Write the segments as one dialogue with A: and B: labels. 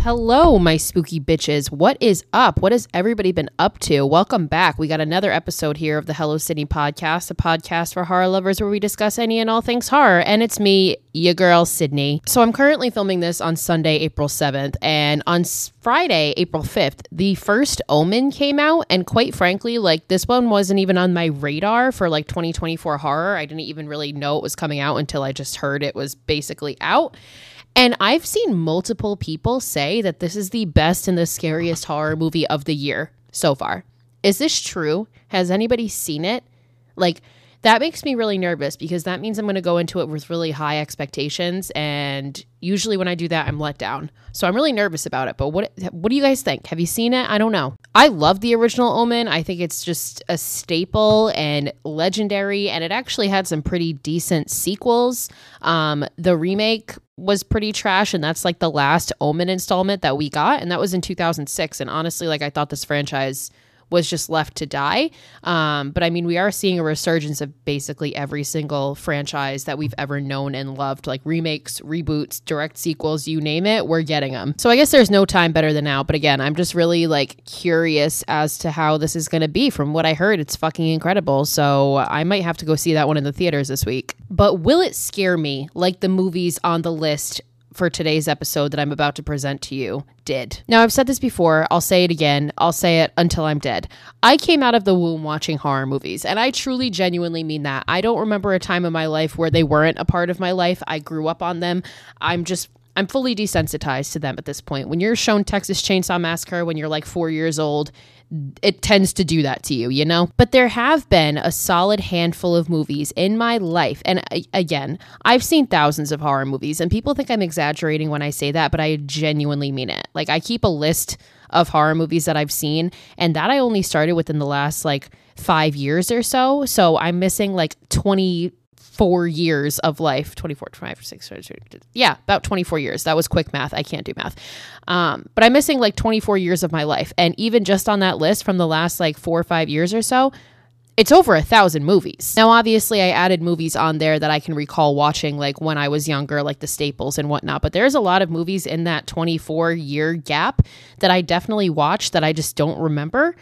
A: Hello, my spooky bitches. What is up? What has everybody been up to? Welcome back. We got another episode here of the Hello Sydney podcast, a podcast for horror lovers where we discuss any and all things horror. And it's me, your girl, Sydney. So I'm currently filming this on Sunday, April 7th. And on Friday, April 5th, the first Omen came out. And quite frankly, like this one wasn't even on my radar for like 2024 horror. I didn't even really know it was coming out until I just heard it was basically out. And I've seen multiple people say that this is the best and the scariest horror movie of the year so far. Is this true? Has anybody seen it? Like, that makes me really nervous because that means I'm going to go into it with really high expectations. And usually when I do that, I'm let down. So I'm really nervous about it. But what do you guys think? Have you seen it? I don't know. I love the original Omen. I think it's just a staple and legendary. And it actually had some pretty decent sequels. The remake was pretty trash. And that's like the last Omen installment that we got. And that was in 2006. And honestly, like I thought this franchise was just left to die. But I mean, we are seeing a resurgence of basically every single franchise that we've ever known and loved, like remakes, reboots, direct sequels, you name it, we're getting them. So I guess there's no time better than now. But again, I'm just really like curious as to how this is going to be. From what I heard, it's fucking incredible. So I might have to go see that one in the theaters this week. But will it scare me like the movies on the list for today's episode that I'm about to present to you did? Now, I've said this before. I'll say it again. I'll say it until I'm dead. I came out of the womb watching horror movies, and I truly, genuinely mean that. I don't remember a time in my life where they weren't a part of my life. I grew up on them. I'm fully desensitized to them at this point. When you're shown Texas Chainsaw Massacre when you're like 4 years old, it tends to do that to you, you know? But there have been a solid handful of movies in my life. And again, I've seen thousands of horror movies, and people think I'm exaggerating when I say that, but I genuinely mean it. Like, I keep a list of horror movies that I've seen, and that I only started within the last like 5 years or so. So I'm missing like 24 years of life. 24, 25, 6, yeah, about 24 years. That was quick math. I can't do math. But I'm missing like 24 years of my life. And even just on that list from the last like 4 or 5 years or so, it's over 1,000 movies. Now, obviously, I added movies on there that I can recall watching like when I was younger, like the staples and whatnot. But there's a lot of movies in that 24-year gap that I definitely watched that I just don't remember.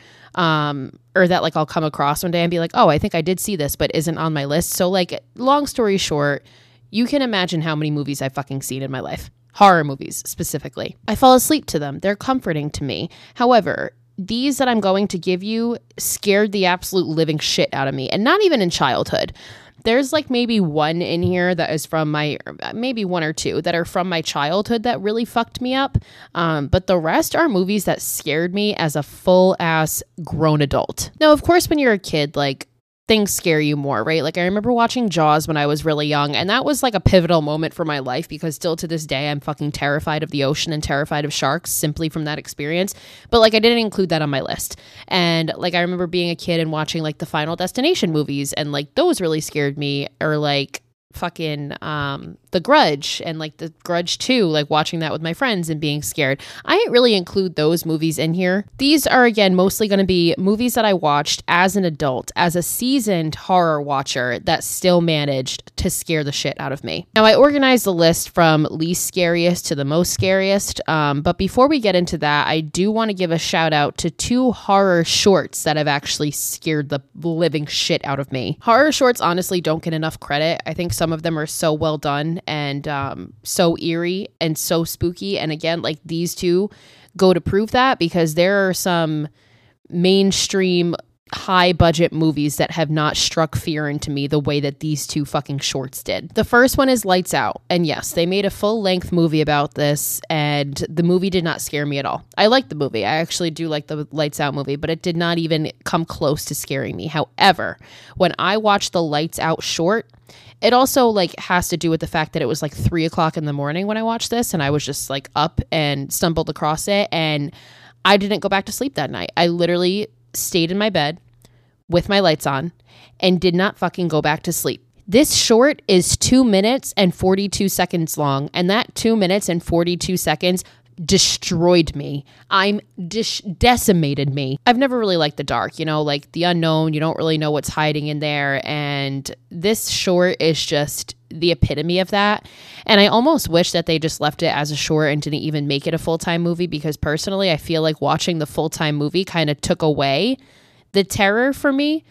A: Or that like I'll come across one day and be like, oh, I think I did see this, but isn't on my list. So like, long story short, you can imagine how many movies I've fucking seen in my life. Horror movies, specifically. I fall asleep to them. They're comforting to me. However, these that I'm going to give you scared the absolute living shit out of me. And not even in childhood. There's like maybe one in here that is from maybe one or two that are from my childhood that really fucked me up. But the rest are movies that scared me as a full ass grown adult. Now, of course, when you're a kid, like things scare you more, right? Like I remember watching Jaws when I was really young, and that was like a pivotal moment for my life because still to this day, I'm fucking terrified of the ocean and terrified of sharks simply from that experience. But like I didn't include that on my list. And like I remember being a kid and watching like the Final Destination movies, and like those really scared me. Or like fucking The Grudge and like The Grudge 2, like watching that with my friends and being scared. I didn't really include those movies in here. These are again mostly going to be movies that I watched as an adult, as a seasoned horror watcher that still managed to scare the shit out of me. Now, I organized the list from least scariest to the most scariest, but before we get into that, I do want to give a shout out to 2 horror shorts that have actually scared the living shit out of me. Horror shorts honestly don't get enough credit. I think some of them are so well done and so eerie and so spooky. And again, like these 2 go to prove that, because there are some mainstream high budget movies that have not struck fear into me the way that these 2 fucking shorts did. The first one is Lights Out. And yes, they made a full length movie about this, and the movie did not scare me at all. I like the movie. I actually do like the Lights Out movie, but it did not even come close to scaring me. However, when I watched the Lights Out short, it also like has to do with the fact that it was like 3:00 in the morning when I watched this, and I was just like up and stumbled across it, and I didn't go back to sleep that night. I literally stayed in my bed with my lights on and did not fucking go back to sleep. This short is 2 minutes and 42 seconds long, and that 2 minutes and 42 seconds destroyed me. Decimated me. I've never really liked the dark, you know, like the unknown. You don't really know what's hiding in there. And this short is just the epitome of that. And I almost wish that they just left it as a short and didn't even make it a full-time movie, because personally I feel like watching the full-time movie kind of took away the terror for me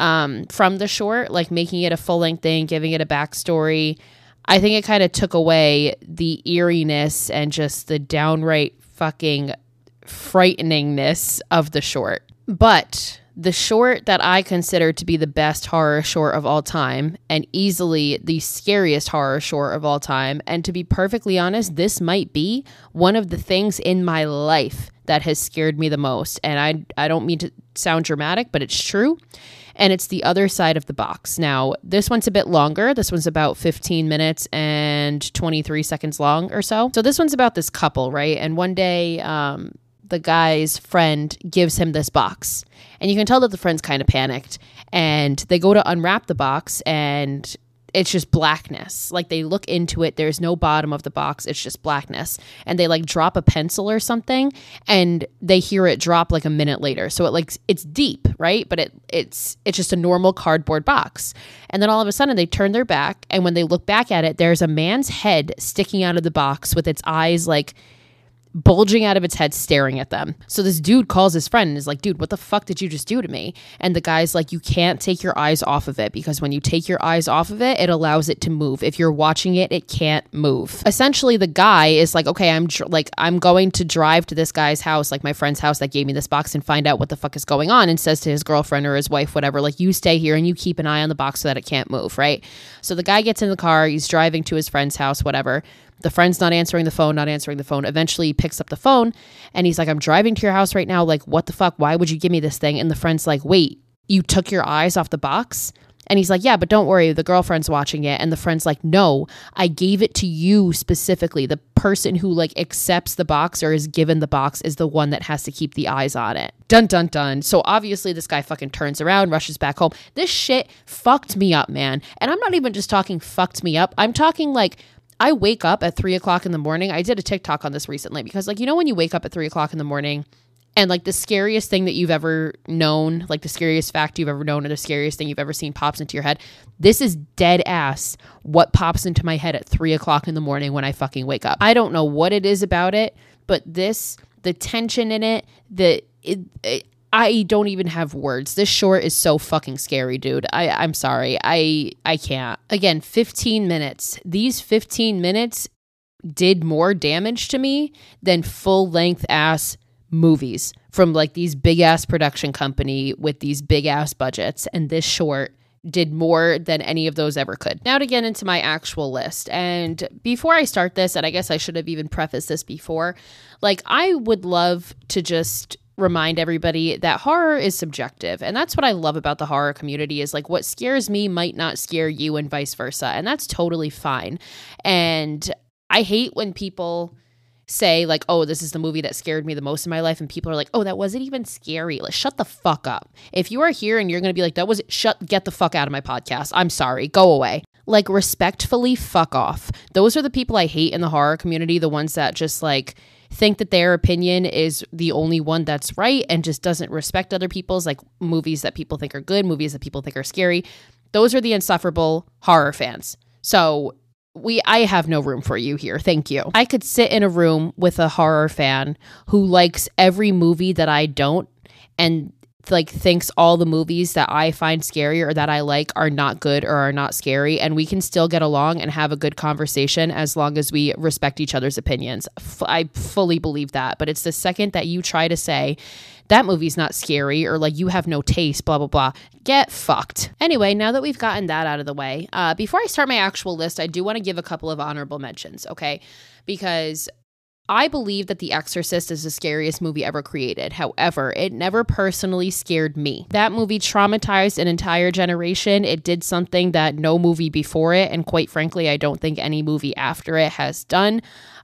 A: from the short, like making it a full-length thing, giving it a backstory. I think it kind of took away the eeriness and just the downright fucking frighteningness of the short. But the short that I consider to be the best horror short of all time, and easily the scariest horror short of all time, and to be perfectly honest, this might be one of the things in my life that has scared me the most. And I don't mean to sound dramatic, but it's true. And it's The Other Side of the Box. Now, this one's a bit longer. This one's about 15 minutes and 23 seconds long or so. So this one's about this couple, right? And one day, the guy's friend gives him this box. And you can tell that the friend's kind of panicked. And they go to unwrap the box, and it's just blackness. Like, they look into it, there's no bottom of the box, it's just blackness. And they like drop a pencil or something, and they hear it drop like a minute later. So it's deep, right? But it's just a normal cardboard box. And then all of a sudden they turn their back, and when they look back at it, there's a man's head sticking out of the box with its eyes like bulging out of its head, staring at them. So this dude calls his friend and is like, dude, what the fuck did you just do to me? And the guy's like, you can't take your eyes off of it, because when you take your eyes off of it, it allows it to move. If you're watching it, it can't move. Essentially, the guy is like, okay, I'm going to drive to this guy's house, like my friend's house that gave me this box, and find out what the fuck is going on, and says to his girlfriend or his wife, whatever, like, you stay here and you keep an eye on the box so that it can't move, right? So the guy gets in the car, he's driving to his friend's house, whatever. The friend's not answering the phone. Eventually he picks up the phone and he's like, I'm driving to your house right now. Like, what the fuck? Why would you give me this thing? And the friend's like, wait, you took your eyes off the box? And he's like, yeah, but don't worry, the girlfriend's watching it. And the friend's like, no, I gave it to you specifically. The person who like accepts the box or is given the box is the one that has to keep the eyes on it. Dun, dun, dun. So obviously this guy fucking turns around, rushes back home. This shit fucked me up, man. And I'm not even just talking fucked me up. I'm talking like, I wake up at 3 o'clock in the morning. I did a TikTok on this recently, because like, you know, when you wake up at 3 o'clock in the morning and like the scariest thing that you've ever known, like the scariest fact you've ever known or the scariest thing you've ever seen pops into your head. This is dead ass what pops into my head at 3 o'clock in the morning when I fucking wake up. I don't know what it is about it, but the tension in it, I don't even have words. This short is so fucking scary, dude. I'm sorry. I can't. Again, 15 minutes. These 15 minutes did more damage to me than full-length ass movies from like these big-ass production company with these big-ass budgets. And this short did more than any of those ever could. Now to get into my actual list. And before I start this, and I guess I should have even prefaced this before, like I would love to just remind everybody that horror is subjective. And that's what I love about the horror community, is like what scares me might not scare you and vice versa. And that's totally fine. And I hate when people say like, oh, this is the movie that scared me the most in my life. And people are like, oh, that wasn't even scary. Like, shut the fuck up. If you are here and you're going to be like, get the fuck out of my podcast. I'm sorry. Go away. Like, respectfully, fuck off. Those are the people I hate in the horror community. The ones that just like think that their opinion is the only one that's right and just doesn't respect other people's, like movies that people think are good, movies that people think are scary. Those are the insufferable horror fans. So I have no room for you here. Thank you. I could sit in a room with a horror fan who likes every movie that I don't, and like thinks all the movies that I find scary or that I like are not good or are not scary, and we can still get along and have a good conversation as long as we respect each other's opinions. I fully believe that. But it's the second that you try to say that movie's not scary or like you have no taste, blah, blah, blah, get fucked. Anyway, now that we've gotten that out of the way, before I start my actual list, I do want to give a couple of honorable mentions, okay? Because I believe that The Exorcist is the scariest movie ever created. However, it never personally scared me. That movie traumatized an entire generation. It did something that no movie before it, and quite frankly, I don't think any movie after it has done.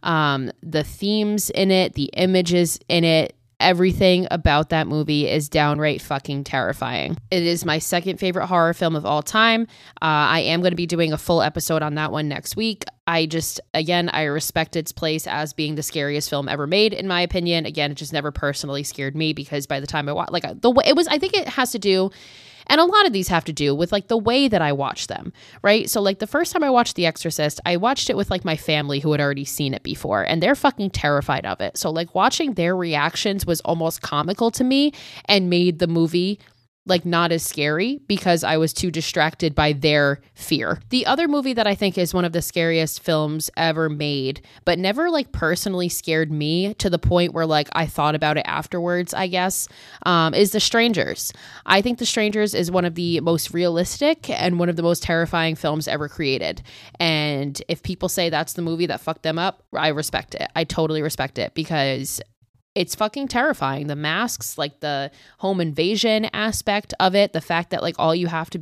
A: The themes in it, the images in it, everything about that movie is downright fucking terrifying. It is my second favorite horror film of all time. I am going to be doing a full episode on that one next week. I respect its place as being the scariest film ever made, in my opinion. Again, it just never personally scared me, because by the time I watched, I think it has to do, And a lot of these have to do with like the way that I watch them, right? So like the first time I watched The Exorcist, I watched it with like my family who had already seen it before, and they're fucking terrified of it. So like watching their reactions was almost comical to me and made the movie like not as scary because I was too distracted by their fear. The other movie that I think is one of the scariest films ever made, but never like personally scared me to the point where like I thought about it afterwards, I guess, is The Strangers. I think The Strangers is one of the most realistic and one of the most terrifying films ever created. And if people say that's the movie that fucked them up, I respect it. I totally respect it because it's fucking terrifying. The masks, like the home invasion aspect of it, the fact that like all you have to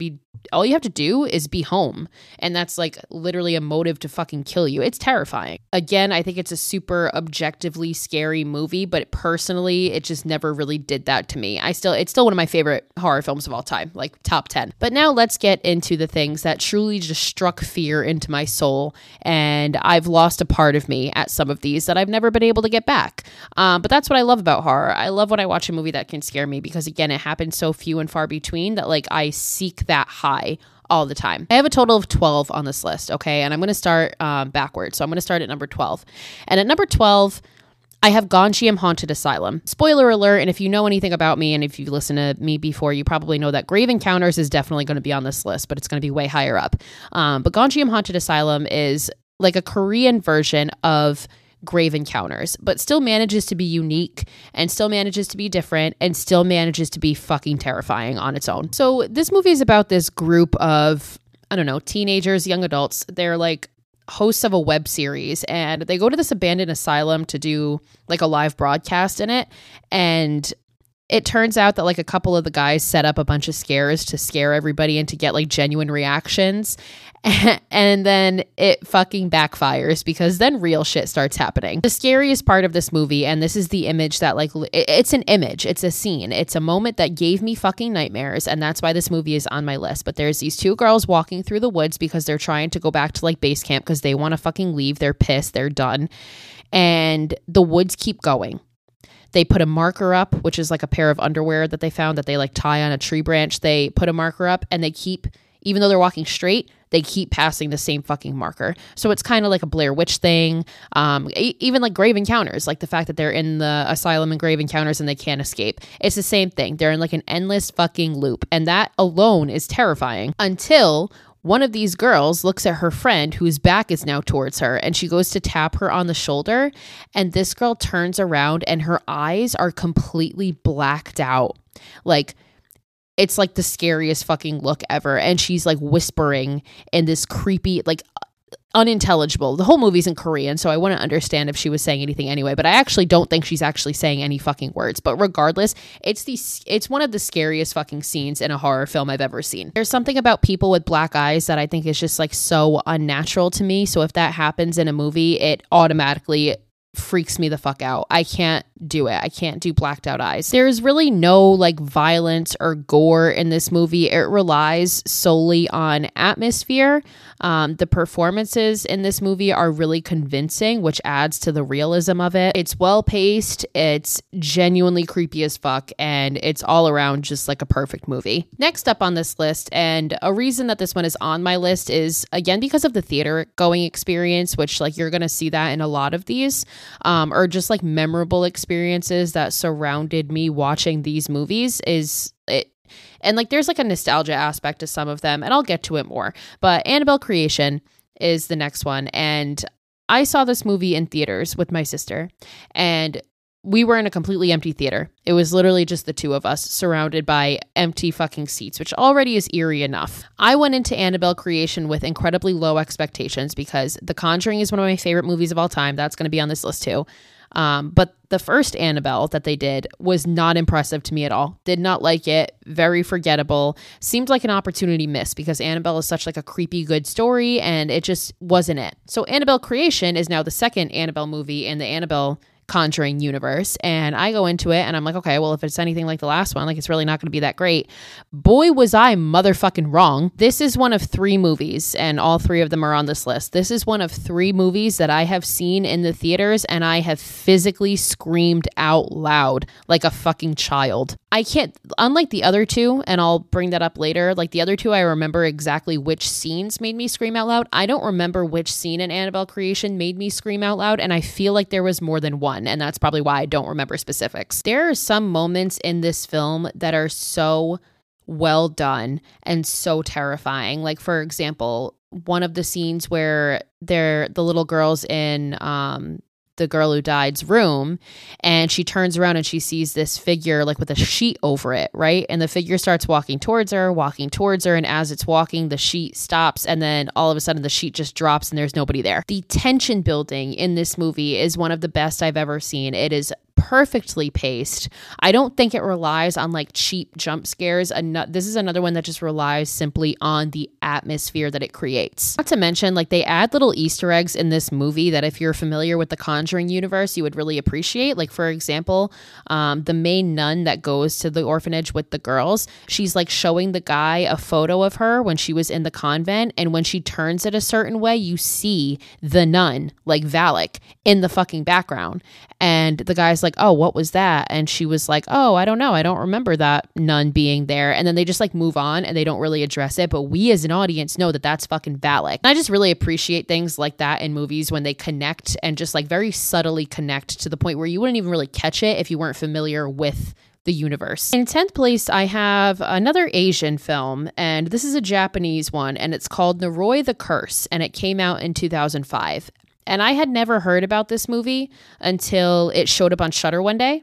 A: do is be home. And that's like literally a motive to fucking kill you. It's terrifying. Again, I think it's a super objectively scary movie, but personally, it just never really did that to me. It's still one of my favorite horror films of all time, like top 10. But now let's get into the things that truly just struck fear into my soul. And I've lost a part of me at some of these that I've never been able to get back. But that's what I love about horror. I love when I watch a movie that can scare me because again, it happens so few and far between that like I seek that high all the time. I have a total of 12 on this list, okay? And I'm going to start backwards. So I'm going to start at number 12. And at number 12, I have Gonjiam Haunted Asylum. Spoiler alert, and if you know anything about me and if you've listened to me before, you probably know that Grave Encounters is definitely going to be on this list, but it's going to be way higher up. But Gonjiam Haunted Asylum is like a Korean version of Grave Encounters, but still manages to be unique and still manages to be different and still manages to be fucking terrifying on its own. So this movie is about this group of, I don't know, teenagers, young adults. They're like hosts of a web series and they go to this abandoned asylum to do like a live broadcast in it. And it turns out that like a couple of the guys set up a bunch of scares to scare everybody and to get like genuine reactions. And then it fucking backfires because then real shit starts happening. The scariest part of this movie, and this is the image that like, it's an image, it's a scene, it's a moment that gave me fucking nightmares. And that's why this movie is on my list. But there's these two girls walking through the woods because they're trying to go back to like base camp because they want to fucking leave. They're pissed. They're done. And the woods keep going. They put a marker up, which is like a pair of underwear that they found that they like tie on a tree branch. They put a marker up and they keep, even though they're walking straight, they keep passing the same fucking marker. So it's kind of like a Blair Witch thing. Even like Grave Encounters, like the fact that they're in the asylum in Grave Encounters and they can't escape. It's the same thing. They're in like an endless fucking loop. And that alone is terrifying until one of these girls looks at her friend whose back is now towards her and she goes to tap her on the shoulder. And this girl turns around and her eyes are completely blacked out. Like, it's like the scariest fucking look ever. And she's like whispering in this creepy, like unintelligible. The whole movie's in Korean, so I wouldn't understand if she was saying anything anyway. But I actually don't think she's actually saying any fucking words. But regardless, it's one of the scariest fucking scenes in a horror film I've ever seen. There's something about people with black eyes that I think is just like so unnatural to me. So if that happens in a movie, it automatically freaks me the fuck out. I can't do it. I can't do blacked out eyes. There's really no like violence or gore in this movie. It relies solely on atmosphere. The performances in this movie are really convincing, which adds to the realism of it. It's well paced. It's genuinely creepy as fuck. And it's all around just like a perfect movie. Next up on this list, and a reason that this one is on my list is again because of the theater going experience, which like you're going to see that in a lot of these. Or just like memorable experiences that surrounded me watching these movies is it. And like there's like a nostalgia aspect to some of them, and I'll get to it more. But Annabelle Creation is the next one. And I saw this movie in theaters with my sister, and we were in a completely empty theater. It was literally just the two of us surrounded by empty fucking seats, which already is eerie enough. I went into Annabelle Creation with incredibly low expectations because The Conjuring is one of my favorite movies of all time. That's going to be on this list too. But the first Annabelle that they did was not impressive to me at all. Did not like it. Very forgettable. Seemed like an opportunity missed because Annabelle is such like a creepy good story and it just wasn't it. So Annabelle Creation is now the second Annabelle movie in the Annabelle Conjuring universe. And I go into it and I'm like, okay, well, if it's anything like the last one, like it's really not going to be that great. Boy, was I motherfucking wrong. This is one of 3 movies, and all 3 of them are on this list. This is one of 3 movies that I have seen in the theaters and I have physically screamed out loud like a fucking child. I can't, unlike the other 2, and I'll bring that up later, like the other 2, I remember exactly which scenes made me scream out loud. I don't remember which scene in Annabelle Creation made me scream out loud, and I feel like there was more than one, and that's probably why I don't remember specifics. There are some moments in this film that are so well done and so terrifying. Like, for example, one of the scenes where the little girl's in the girl who died's room, and she turns around and she sees this figure like with a sheet over it, right? And the figure starts walking towards her, and as it's walking, the sheet stops, and then all of a sudden the sheet just drops and there's nobody there. The tension building in this movie is one of the best I've ever seen. It is perfectly paced. I don't think it relies on like cheap jump scares. This is another one that just relies simply on the atmosphere that it creates. Not to mention, like, they add little Easter eggs in this movie that if you're familiar with the Conjuring universe, you would really appreciate. Like, for example, the main nun that goes to the orphanage with the girls, she's like showing the guy a photo of her when she was in the convent, and when she turns it a certain way, you see the nun, like Valak, in the fucking background. And the guy's like, oh, what was that? And she was like, oh, I don't know. I don't remember that nun being there. And then they just like move on and they don't really address it. But we as an audience know that that's fucking Valak. And I just really appreciate things like that in movies when they connect and just like very subtly connect to the point where you wouldn't even really catch it if you weren't familiar with the universe. In 10th place, I have another Asian film, and this is a Japanese one, and it's called Noroi the Curse, and it came out in 2005. And I had never heard about this movie until it showed up on Shudder one day.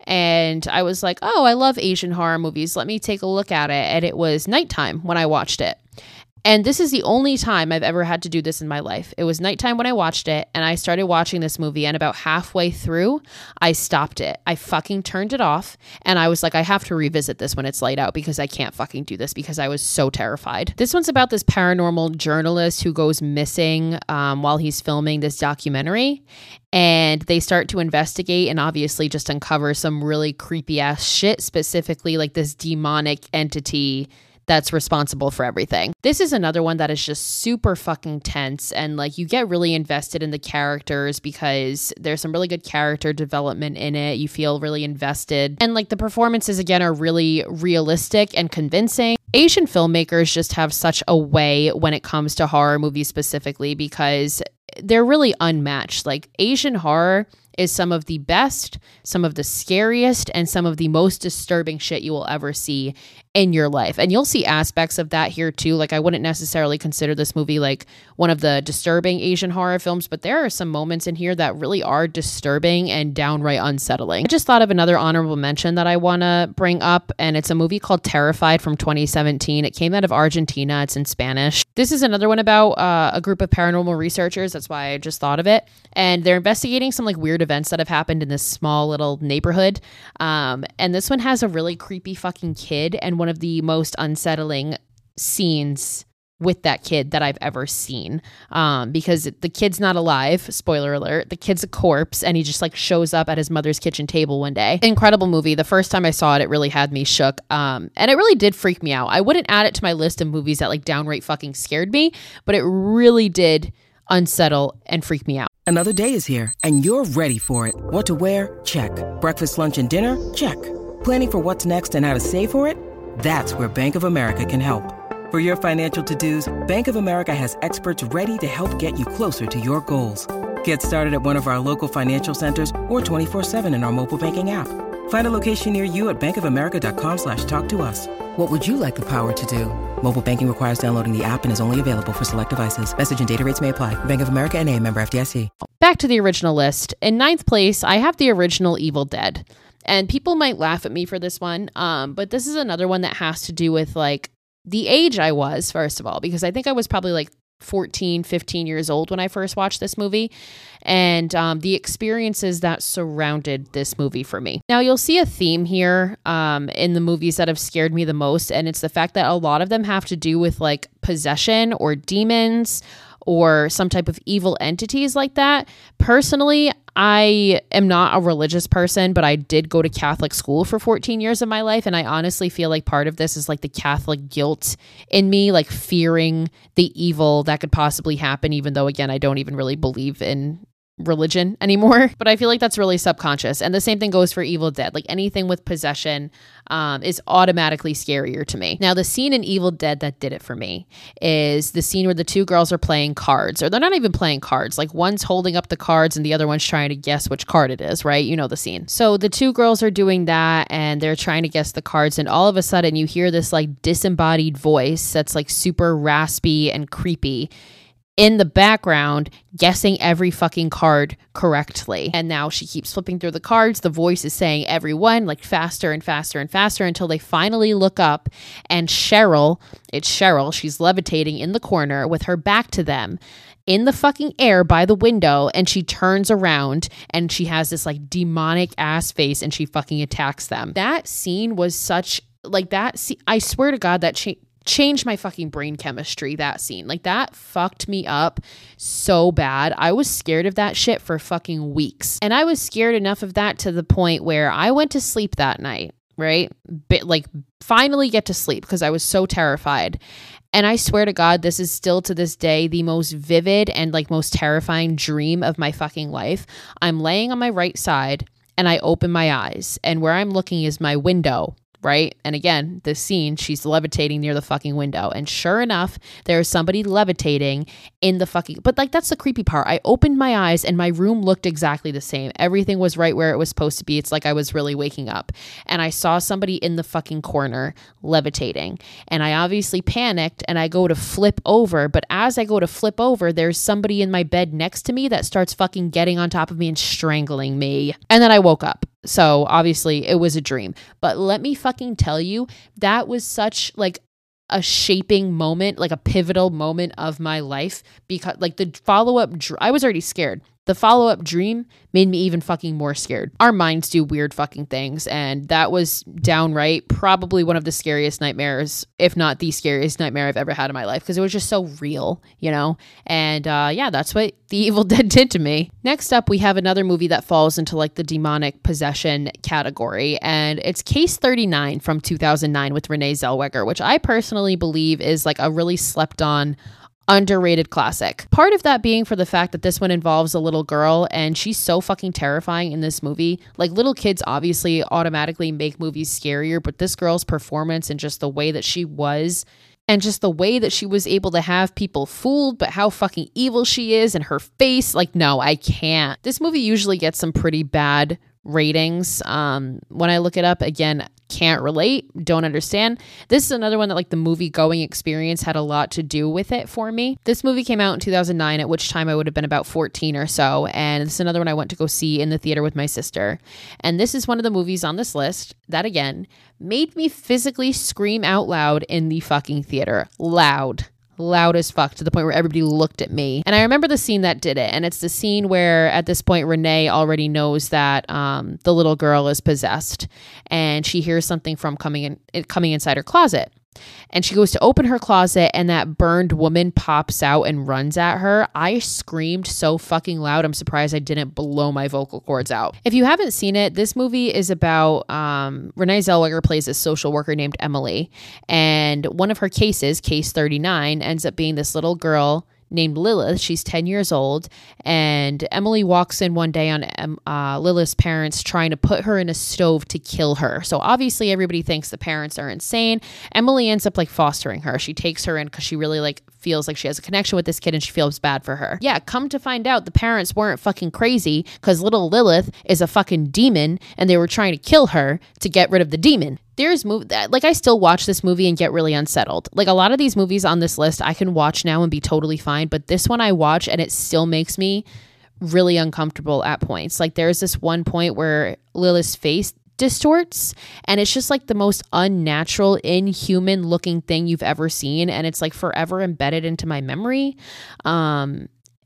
A: And I was like, oh, I love Asian horror movies. Let me take a look at it. And it was nighttime when I watched it. And this is the only time I've ever had to do this in my life. It was nighttime when I watched it, and I started watching this movie, and about halfway through, I stopped it. I fucking turned it off, and I was like, I have to revisit this when it's light out because I can't fucking do this because I was so terrified. This one's about this paranormal journalist who goes missing while he's filming this documentary, and they start to investigate and obviously just uncover some really creepy ass shit, specifically like this demonic entity that's responsible for everything. This is another one that is just super fucking tense, and like you get really invested in the characters because there's some really good character development in it. You feel really invested, and like the performances again are really realistic and convincing. Asian filmmakers just have such a way when it comes to horror movies specifically because they're really unmatched. Like Asian horror is some of the best, some of the scariest, and some of the most disturbing shit you will ever see in your life. And you'll see aspects of that here too. Like I wouldn't necessarily consider this movie like one of the disturbing Asian horror films, but there are some moments in here that really are disturbing and downright unsettling. I just thought of another honorable mention that I want to bring up, and it's a movie called Terrified from 2017. It came out of Argentina. It's in Spanish. This is another one about a group of paranormal researchers. That's why I just thought of it. And they're investigating some like weird events that have happened in this small little neighborhood. And this one has a really creepy fucking kid, and one of the most unsettling scenes with that kid that I've ever seen, because the kid's not alive. Spoiler alert. The kid's a corpse, and he just like shows up at his mother's kitchen table one day. Incredible movie. The first time I saw it, it really had me shook. And it really did freak me out. I wouldn't add it to my list of movies that like downright fucking scared me, but it really did unsettle and freak me out.
B: Another day is here, and you're ready for it. What to wear? Check. Breakfast, lunch, and dinner? Check. Planning for what's next and how to save for it? That's where Bank of America can help. For your financial to-dos, Bank of America has experts ready to help get you closer to your goals. Get started at one of our local financial centers or 24/7 in our mobile banking app. Find a location near you at bankofamerica.com/talktous. What would you like the power to do? Mobile banking requires downloading the app and is only available for select devices. Message and data rates may apply. Bank of America N.A., member FDIC.
A: Back to the original list. In 9th place, I have the original Evil Dead. And people might laugh at me for this one, but this is another one that has to do with like the age I was, first of all, because I think I was probably like 14, 15 years old when I first watched this movie, and the experiences that surrounded this movie for me. Now, you'll see a theme here in the movies that have scared me the most, and it's the fact that a lot of them have to do with like possession or demons or some type of evil entities like that. Personally, I am not a religious person, but I did go to Catholic school for 14 years of my life. And I honestly feel like part of this is like the Catholic guilt in me, like fearing the evil that could possibly happen, even though, again, I don't even really believe in religion anymore. But I feel like that's really subconscious. And the same thing goes for Evil Dead. Like anything with possession is automatically scarier to me. Now, the scene in Evil Dead that did it for me is the scene where the two girls are playing cards, or they're not even playing cards. Like one's holding up the cards and the other one's trying to guess which card it is, right? You know the scene. So the two girls are doing that and they're trying to guess the cards. And all of a sudden you hear this like disembodied voice that's like super raspy and creepy in the background, guessing every fucking card correctly. And now she keeps flipping through the cards. The voice is saying every one like faster and faster and faster until they finally look up and Cheryl, she's levitating in the corner with her back to them in the fucking air by the window, and she turns around and she has this like demonic ass face and she fucking attacks them. That scene was such like that. I swear to God, that changed my fucking brain chemistry, that scene. Like that fucked me up so bad. I was scared of that shit for fucking weeks. And I was scared enough of that to the point where I went to sleep that night, right? Like finally get to sleep because I was so terrified. And I swear to God, this is still to this day the most vivid and like most terrifying dream of my fucking life. I'm laying on my right side and I open my eyes and where I'm looking is my window. Right? And again, this scene, she's levitating near the fucking window. And sure enough, there's somebody levitating in the fucking, but like, that's the creepy part. I opened my eyes and my room looked exactly the same. Everything was right where it was supposed to be. It's like I was really waking up and I saw somebody in the fucking corner levitating. And I obviously panicked and I go to flip over. But as I go to flip over, there's somebody in my bed next to me that starts fucking getting on top of me and strangling me. And then I woke up. So obviously it was a dream, but let me fucking tell you, that was such like a shaping moment, like a pivotal moment of my life, because like the follow-up, I was already scared. The follow-up dream made me even fucking more scared. Our minds do weird fucking things. And that was downright probably one of the scariest nightmares, if not the scariest nightmare I've ever had in my life. Because it was just so real, you know? And yeah, that's what The Evil Dead did to me. Next up, we have another movie that falls into like the demonic possession category. And it's Case 39 from 2009 with Renee Zellweger, which I personally believe is like a really slept on, underrated classic. Part of that being for the fact that this one involves a little girl and she's so fucking terrifying in this movie. Like little kids obviously automatically make movies scarier, but this girl's performance and just the way that she was and just the way that she was able to have people fooled, but how fucking evil she is and her face, like, no, I can't. This movie usually gets some pretty bad ratings. When I look it up, again, can't relate, don't understand. This is another one that like the movie going experience had a lot to do with it for me. This movie came out in 2009, at which time I would have been about 14 or so. And this is another one I went to go see in the theater with my sister. And this is one of the movies on this list that again made me physically scream out loud in the fucking theater. Loud as fuck, to the point where everybody looked at me. And I remember the scene that did it. And it's the scene where at this point, Renee already knows that the little girl is possessed and she hears something from coming inside her closet. And she goes to open her closet and that burned woman pops out and runs at her. I screamed so fucking loud. I'm surprised I didn't blow my vocal cords out. If you haven't seen it, this movie is about Renee Zellweger plays a social worker named Emily. And one of her cases, Case 39, ends up being this little girl named Lilith. She's 10 years old, and Emily walks in one day on Lilith's parents trying to put her in a stove to kill her. So obviously everybody thinks the parents are insane. Emily ends up like fostering her. She takes her in because she really like feels like she has a connection with this kid and she feels bad for her. Yeah, come to find out the parents weren't fucking crazy because little Lilith is a fucking demon and they were trying to kill her to get rid of the demon. There's like I still watch this movie and get really unsettled. Like a lot of these movies on this list I can watch now and be totally fine, but this one I watch and it still makes me really uncomfortable at points. Like there's this one point where Lilith's face distorts and it's just like the most unnatural, inhuman looking thing you've ever seen, and it's like forever embedded into my memory.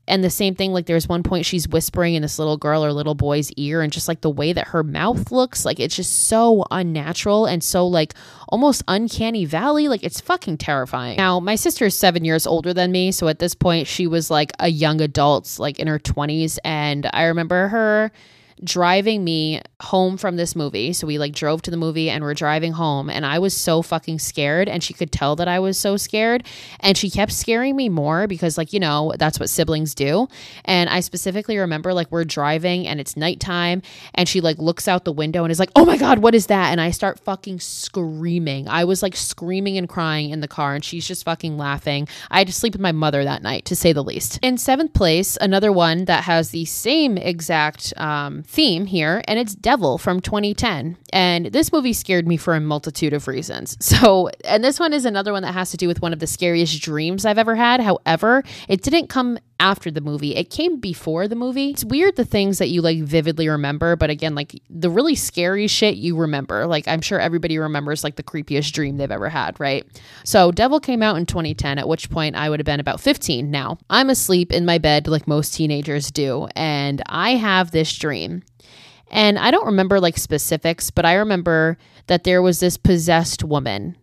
A: And the same thing, like there's one point she's whispering in this little girl or little boy's ear, and just like the way that her mouth looks, like it's just so unnatural and so like almost uncanny valley. Like it's fucking terrifying. Now, my sister is 7 years older than me. So at this point she was like a young adult, like in her 20s. And I remember her driving me home from this movie. So we like drove to the movie and we're driving home, and I was so fucking scared, and she could tell that I was so scared, and she kept scaring me more because like, you know, that's what siblings do. And I specifically remember like we're driving and it's nighttime, and she like looks out the window and is like, oh my God, what is that? And I start fucking screaming. I was like screaming and crying in the car, and she's just fucking laughing. I had to sleep with my mother that night, to say the least. In seventh place, another one that has the same exact theme here, and it's Devil from 2010. And this movie scared me for a multitude of reasons. So, and this one is another one that has to do with one of the scariest dreams I've ever had. However, it didn't come after the movie. It came before the movie. It's weird the things that you like vividly remember, but again, like the really scary shit you remember. Like I'm sure everybody remembers like the creepiest dream they've ever had, right? So Devil came out in 2010, at which point I would have been about 15 now. I'm asleep in my bed like most teenagers do, and I have this dream. And I don't remember like specifics, but I remember that there was this possessed woman,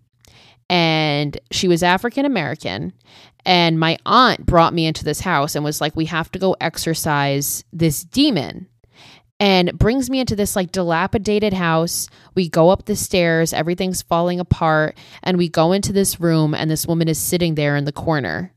A: and she was African American. And my aunt brought me into this house and was like, we have to go exorcise this demon. And brings me into this like dilapidated house. We go up the stairs, everything's falling apart. And we go into this room, and this woman is sitting there in the corner.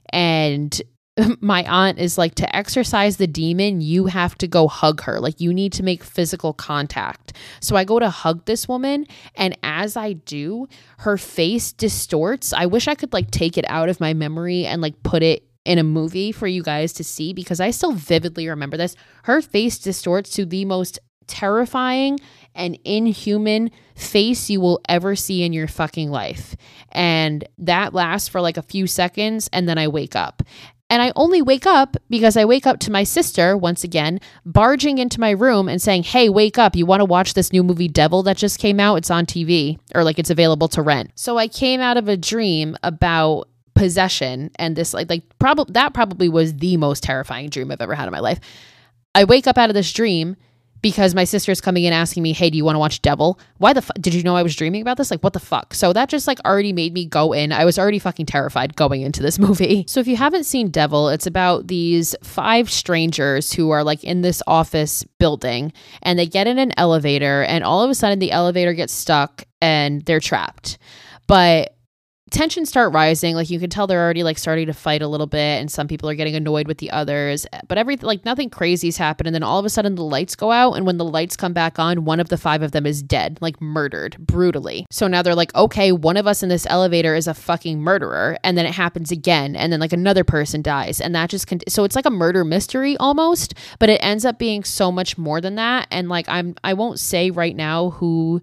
A: And my aunt is like, to exorcise the demon, you have to go hug her. Like you need to make physical contact. So I go to hug this woman, and as I do, her face distorts. I wish I could like take it out of my memory and like put it in a movie for you guys to see, because I still vividly remember this. Her face distorts to the most terrifying and inhuman face you will ever see in your fucking life. And that lasts for like a few seconds, and then I wake up. And I only wake up because I wake up to my sister, once again, barging into my room and saying, hey, wake up. You want to watch this new movie Devil that just came out? It's on TV, or like it's available to rent. So I came out of a dream about possession, and this that probably was the most terrifying dream I've ever had in my life. I wake up out of this dream because my sister's coming in asking me, hey, do you want to watch Devil? Why the fuck? Did you know I was dreaming about this? Like, what the fuck? So that just like already made me go in. I was already fucking terrified going into this movie. So if you haven't seen Devil, it's about these 5 strangers who are like in this office building, and they get in an elevator, and all of a sudden the elevator gets stuck and they're trapped. But tensions start rising. Like you can tell they're already like starting to fight a little bit, and some people are getting annoyed with the others, but everything, like nothing crazy's happened. And then all of a sudden the lights go out, and when the lights come back on, one of the 5 of them is dead, like murdered brutally. So now they're like, okay, one of us in this elevator is a fucking murderer. And then it happens again, and then like another person dies, and that just so it's like a murder mystery almost, but it ends up being so much more than that. And like I won't say right now who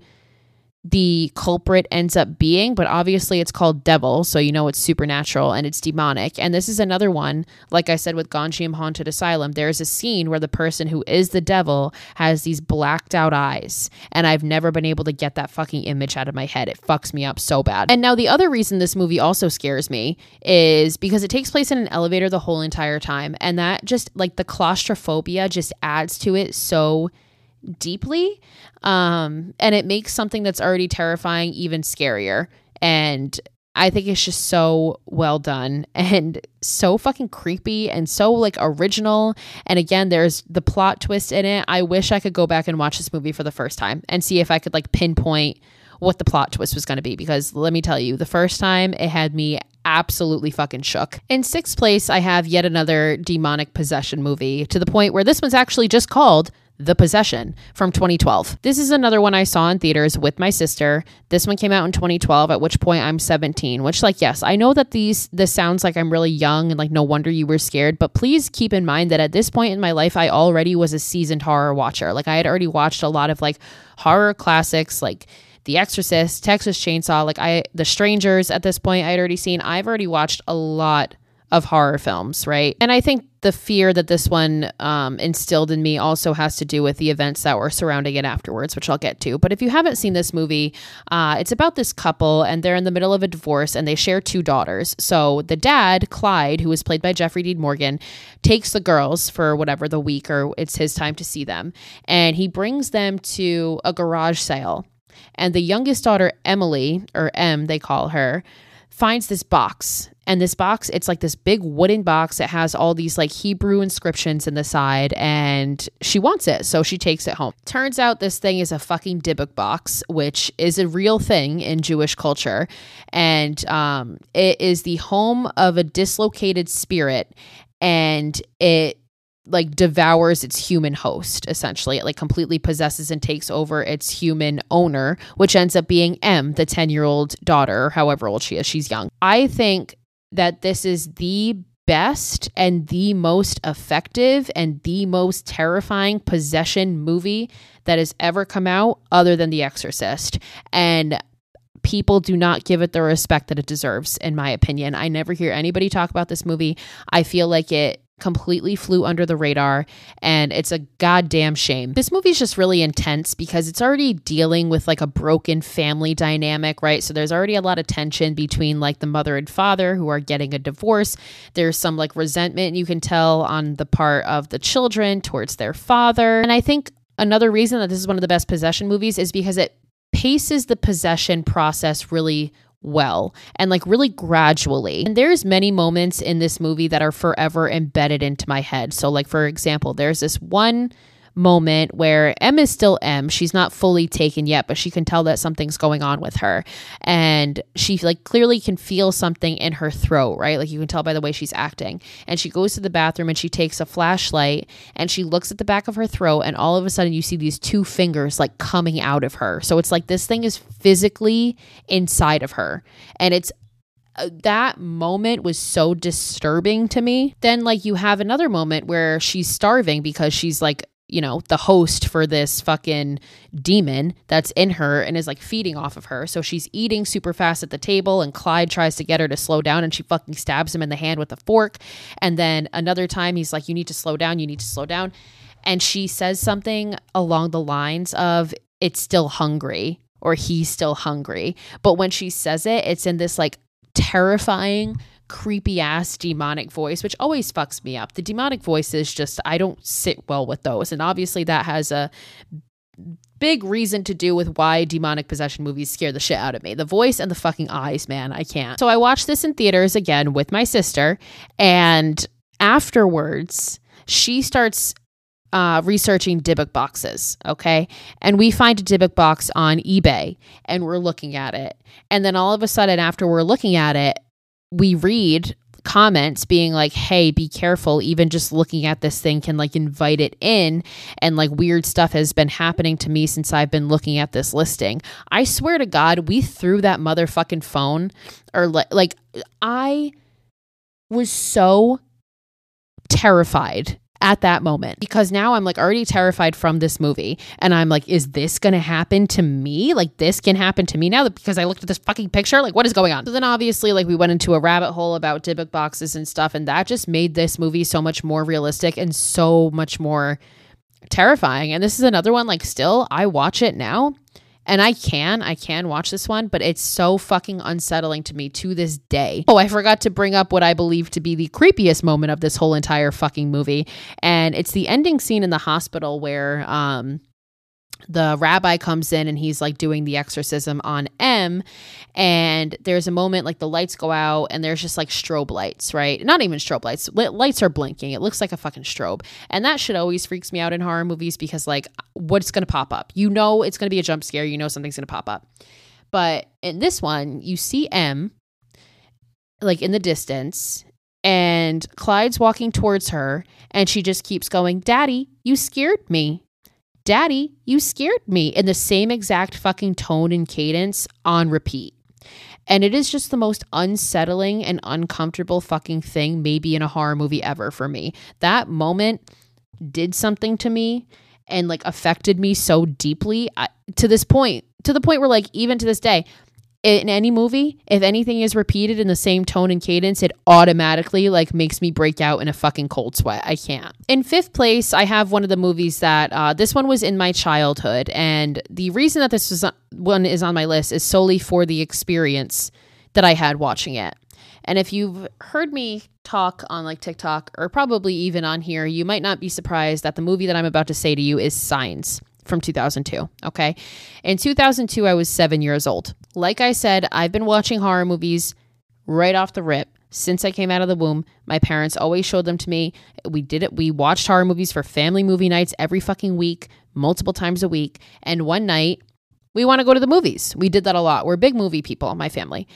A: the culprit ends up being, but obviously it's called Devil, so you know it's supernatural and it's demonic. And this is another one, like I said with Gonjiam Haunted Asylum, there's a scene where the person who is the devil has these blacked out eyes, and I've never been able to get that fucking image out of my head. It fucks me up so bad. And now the other reason this movie also scares me is because it takes place in an elevator the whole entire time, and that just like the claustrophobia just adds to it so deeply, and it makes something that's already terrifying even scarier. And I think it's just so well done and so fucking creepy and so like original. And again, there's the plot twist in it. I wish I could go back and watch this movie for the first time and see if I could like pinpoint what the plot twist was going to be, because let me tell you, the first time it had me absolutely fucking shook. In 6th place, I have yet another demonic possession movie, to the point where this one's actually just called The Possession from 2012. This is another one I saw in theaters with my sister. This one came out in 2012, at which point I'm 17, which like, yes, I know that this sounds like I'm really young and like no wonder you were scared, but please keep in mind that at this point in my life, I already was a seasoned horror watcher. Like I had already watched a lot of like horror classics like The Exorcist, Texas Chainsaw, like The Strangers at this point I'd already seen. I've already watched a lot of horror films, right? And I think the fear that this one instilled in me also has to do with the events that were surrounding it afterwards, which I'll get to. But if you haven't seen this movie, it's about this couple and they're in the middle of a divorce and they share 2 daughters. So the dad, Clyde, who is played by Jeffrey Dean Morgan, takes the girls for whatever the week or it's his time to see them. And he brings them to a garage sale. And the youngest daughter, Emily, or M, they call her, finds this box. And this box, it's like this big wooden box. It has all these like Hebrew inscriptions in the side and she wants it. So she takes it home. Turns out this thing is a fucking dybbuk box, which is a real thing in Jewish culture. And it is the home of a dislocated spirit and it like devours its human host, essentially. It like completely possesses and takes over its human owner, which ends up being M, the 10-year-old daughter, however old she is. She's young. I think that this is the best and the most effective and the most terrifying possession movie that has ever come out other than The Exorcist. And people do not give it the respect that it deserves, in my opinion. I never hear anybody talk about this movie. I feel like it completely flew under the radar and it's a goddamn shame. This movie is just really intense because it's already dealing with like a broken family dynamic, right? So there's already a lot of tension between like the mother and father who are getting a divorce. There's some like resentment you can tell on the part of the children towards their father. And I think another reason that this is one of the best possession movies is because it paces the possession process really well and like really gradually. And there's many moments in this movie that are forever embedded into my head. So like, for example, there's this one moment where M is still M. She's not fully taken yet, but she can tell that something's going on with her. And she like clearly can feel something in her throat, right? Like you can tell by the way she's acting. And she goes to the bathroom and she takes a flashlight and she looks at the back of her throat and all of a sudden you see these 2 fingers like coming out of her. So it's like this thing is physically inside of her. And it's that moment was so disturbing to me. Then like you have another moment where she's starving because she's like, you know, the host for this fucking demon that's in her and is like feeding off of her. So she's eating super fast at the table and Clyde tries to get her to slow down and she fucking stabs him in the hand with a fork. And then another time he's like, you need to slow down. You need to slow down. And she says something along the lines of, it's still hungry or he's still hungry. But when she says it, it's in this like terrifying, creepy ass demonic voice, which always fucks me up. The demonic voices just, I don't sit well with those. And obviously that has a big reason to do with why demonic possession movies scare the shit out of me. The voice and the fucking eyes, man, I can't. So I watched this in theaters again with my sister, and afterwards she starts researching dybbuk boxes, okay? And we find a dybbuk box on eBay and we're looking at it. And then all of a sudden after we're looking at it, we read comments being like, hey, be careful. Even just looking at this thing can like invite it in. And like weird stuff has been happening to me since I've been looking at this listing. I swear to God, we threw that motherfucking phone or like I was so terrified at that moment because now I'm like already terrified from this movie and I'm like, is this gonna happen to me? Like this can happen to me now because I looked at this fucking picture. Like what is going on? So then obviously like we went into a rabbit hole about dybbuk boxes and stuff, and that just made this movie so much more realistic and so much more terrifying. And this is another one, like still I watch it now and I can watch this one, but it's so fucking unsettling to me to this day. Oh, I forgot to bring up what I believe to be the creepiest moment of this whole entire fucking movie. And it's the ending scene in the hospital where the rabbi comes in and he's like doing the exorcism on M, and there's a moment like the lights go out and there's just like strobe lights, right? Not even strobe lights. Lights are blinking. It looks like a fucking strobe. And that shit always freaks me out in horror movies because like what's going to pop up? You know it's going to be a jump scare. You know something's going to pop up. But in this one, you see M like in the distance and Clyde's walking towards her and she just keeps going, Daddy, you scared me. Daddy, you scared me, in the same exact fucking tone and cadence on repeat. And it is just the most unsettling and uncomfortable fucking thing maybe in a horror movie ever for me. That moment did something to me and like affected me so deeply to the point where like even to this day, in any movie, if anything is repeated in the same tone and cadence, it automatically like makes me break out in a fucking cold sweat. I can't. In fifth place, I have one of the movies that this one was in my childhood. And the reason that one is on my list is solely for the experience that I had watching it. And if you've heard me talk on like TikTok or probably even on here, you might not be surprised that the movie that I'm about to say to you is Signs from 2002. Okay. In 2002, I was 7 years old. Like I said, I've been watching horror movies right off the rip since I came out of the womb. My parents always showed them to me. We watched horror movies for family movie nights every fucking week, multiple times a week. And one night we want to go to the movies. We did that a lot. We're big movie people, my family.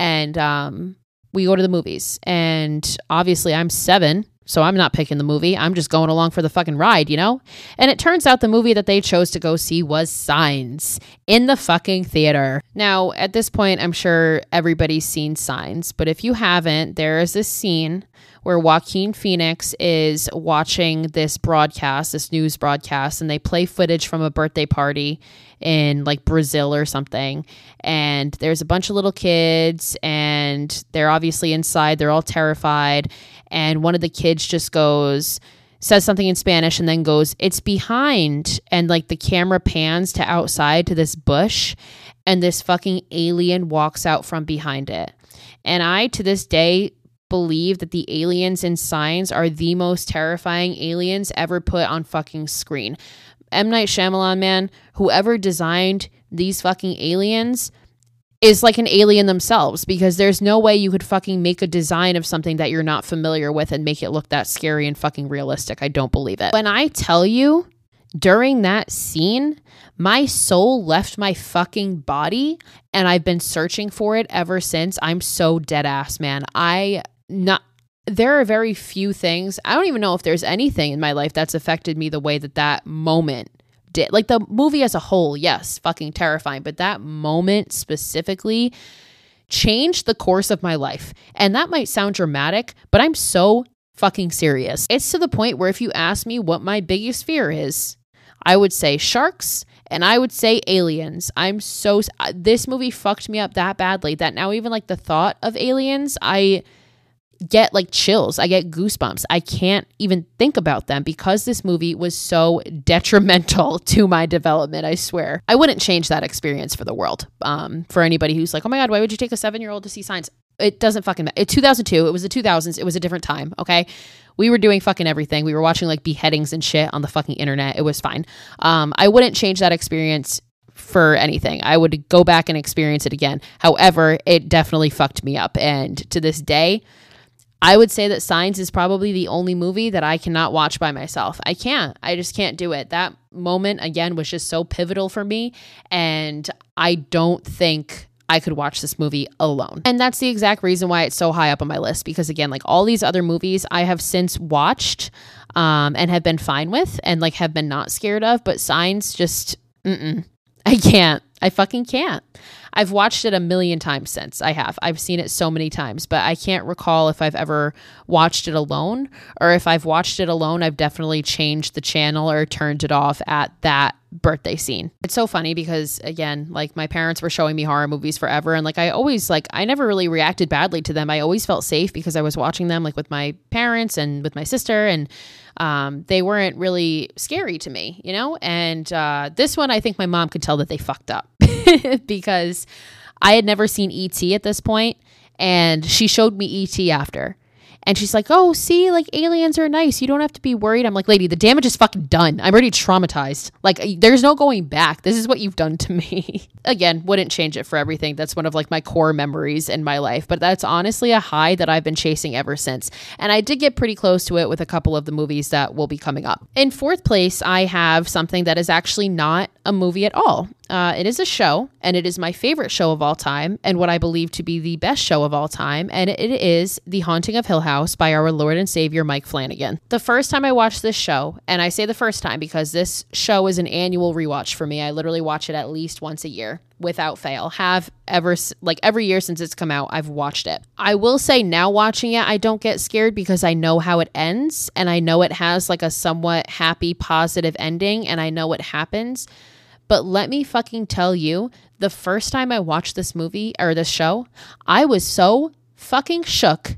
A: And, we go to the movies, and obviously I'm 7, so I'm not picking the movie. I'm just going along for the fucking ride, you know? And it turns out the movie that they chose to go see was Signs in the fucking theater. Now, at this point, I'm sure everybody's seen Signs, but if you haven't, there is this scene where Joaquin Phoenix is watching this news broadcast, and they play footage from a birthday party in like Brazil or something. And there's a bunch of little kids, and they're obviously inside. They're all terrified. And one of the kids just says something in Spanish and then goes, "It's behind." And like the camera pans to outside to this bush, and this fucking alien walks out from behind it. And I, to this day, believe that the aliens in Signs are the most terrifying aliens ever put on fucking screen. M. Night Shyamalan, man, whoever designed these fucking aliens is like an alien themselves, because there's no way you could fucking make a design of something that you're not familiar with and make it look that scary and fucking realistic. I don't believe it. When I tell you, during that scene, my soul left my fucking body, and I've been searching for it ever since. I'm so dead ass, man. There are very few things. I don't even know if there's anything in my life that's affected me the way that moment did. Like the movie as a whole, yes, fucking terrifying. But that moment specifically changed the course of my life. And that might sound dramatic, but I'm so fucking serious. It's to the point where if you ask me what my biggest fear is, I would say sharks and I would say aliens. This movie fucked me up that badly that now even like the thought of aliens, I get like chills. I get goosebumps. I can't even think about them because this movie was so detrimental to my development. I swear. I wouldn't change that experience for the world. For anybody who's like, oh my God, why would you take a 7-year-old to see Signs? It doesn't fucking matter. 2002. It was the 2000s. It was a different time. Okay. We were doing fucking everything. We were watching like beheadings and shit on the fucking internet. It was fine. I wouldn't change that experience for anything. I would go back and experience it again. However, it definitely fucked me up. And to this day, I would say that Signs is probably the only movie that I cannot watch by myself. I just can't do it. That moment, again, was just so pivotal for me. And I don't think I could watch this movie alone. And that's the exact reason why it's so high up on my list. Because again, like all these other movies I have since watched and have been fine with and like have been not scared of. But Signs just, I can't. I fucking can't. I've watched it a million times since. I've seen it so many times, but I can't recall if I've ever watched it alone, or if I've watched it alone, I've definitely changed the channel or turned it off at that birthday scene. It's so funny because again, like my parents were showing me horror movies forever. And like, I never really reacted badly to them. I always felt safe because I was watching them like with my parents and with my sister, and they weren't really scary to me, you know? And this one, I think my mom could tell that they fucked up because I had never seen E.T. at this point, and she showed me E.T. after. And she's like, oh, see, like aliens are nice. You don't have to be worried. I'm like, lady, the damage is fucking done. I'm already traumatized. Like, there's no going back. This is what you've done to me. Again, wouldn't change it for everything. That's one of like my core memories in my life. But that's honestly a high that I've been chasing ever since. And I did get pretty close to it with a couple of the movies that will be coming up. In fourth place, I have something that is actually not a movie at all. It is a show, and it is my favorite show of all time, and what I believe to be the best show of all time, and it is The Haunting of Hill House by our Lord and Savior, Mike Flanagan. The first time I watched this show, and I say the first time because this show is an annual rewatch for me. I literally watch it at least once a year without fail. Every year since it's come out, I've watched it. I will say now watching it, I don't get scared because I know how it ends, and I know it has like a somewhat happy, positive ending, and I know what happens. But let me fucking tell you, the first time I watched this movie or this show, I was so fucking shook.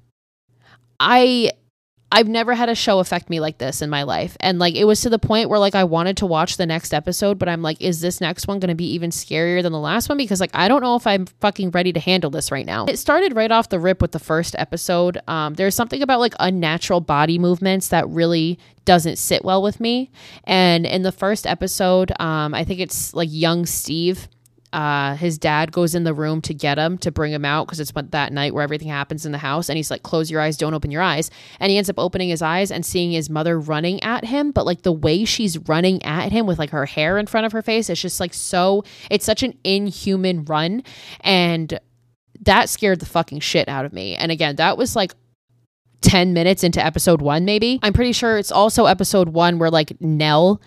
A: I've never had a show affect me like this in my life. And like, it was to the point where like I wanted to watch the next episode, but I'm like, is this next one going to be even scarier than the last one? Because like, I don't know if I'm fucking ready to handle this right now. It started right off the rip with the first episode. There's something about like unnatural body movements that really doesn't sit well with me. And in the first episode, I think it's like young Steve. His dad goes in the room to get him, to bring him out, because it's that night where everything happens in the house, and he's like, close your eyes, don't open your eyes. And he ends up opening his eyes and seeing his mother running at him, but like the way she's running at him with like her hair in front of her face, it's just like it's such an inhuman run, and that scared the fucking shit out of me. And again, that was like 10 minutes into episode 1, maybe. I'm pretty sure it's also episode 1 where like Nell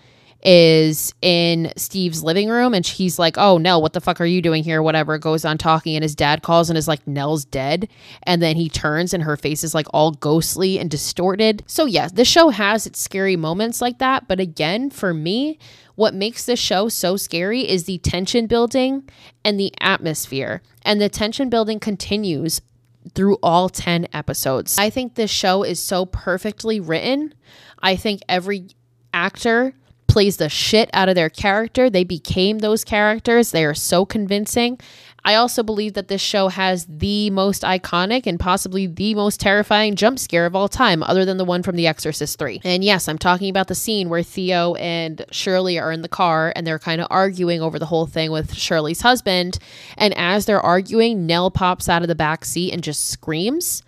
A: is in Steve's living room and he's like, oh, Nell, what the fuck are you doing here? Whatever, goes on talking, and his dad calls and is like, Nell's dead. And then he turns and her face is like all ghostly and distorted. So yeah, the show has its scary moments like that. But again, for me, what makes this show so scary is the tension building and the atmosphere. And the tension building continues through all 10 episodes. I think this show is so perfectly written. I think every actor plays the shit out of their character. They became those characters. They are so convincing. I also believe that this show has the most iconic and possibly the most terrifying jump scare of all time, other than the one from The Exorcist 3. And yes, I'm talking about the scene where Theo and Shirley are in the car and they're kind of arguing over the whole thing with Shirley's husband. And as they're arguing, Nell pops out of the back seat and just screams.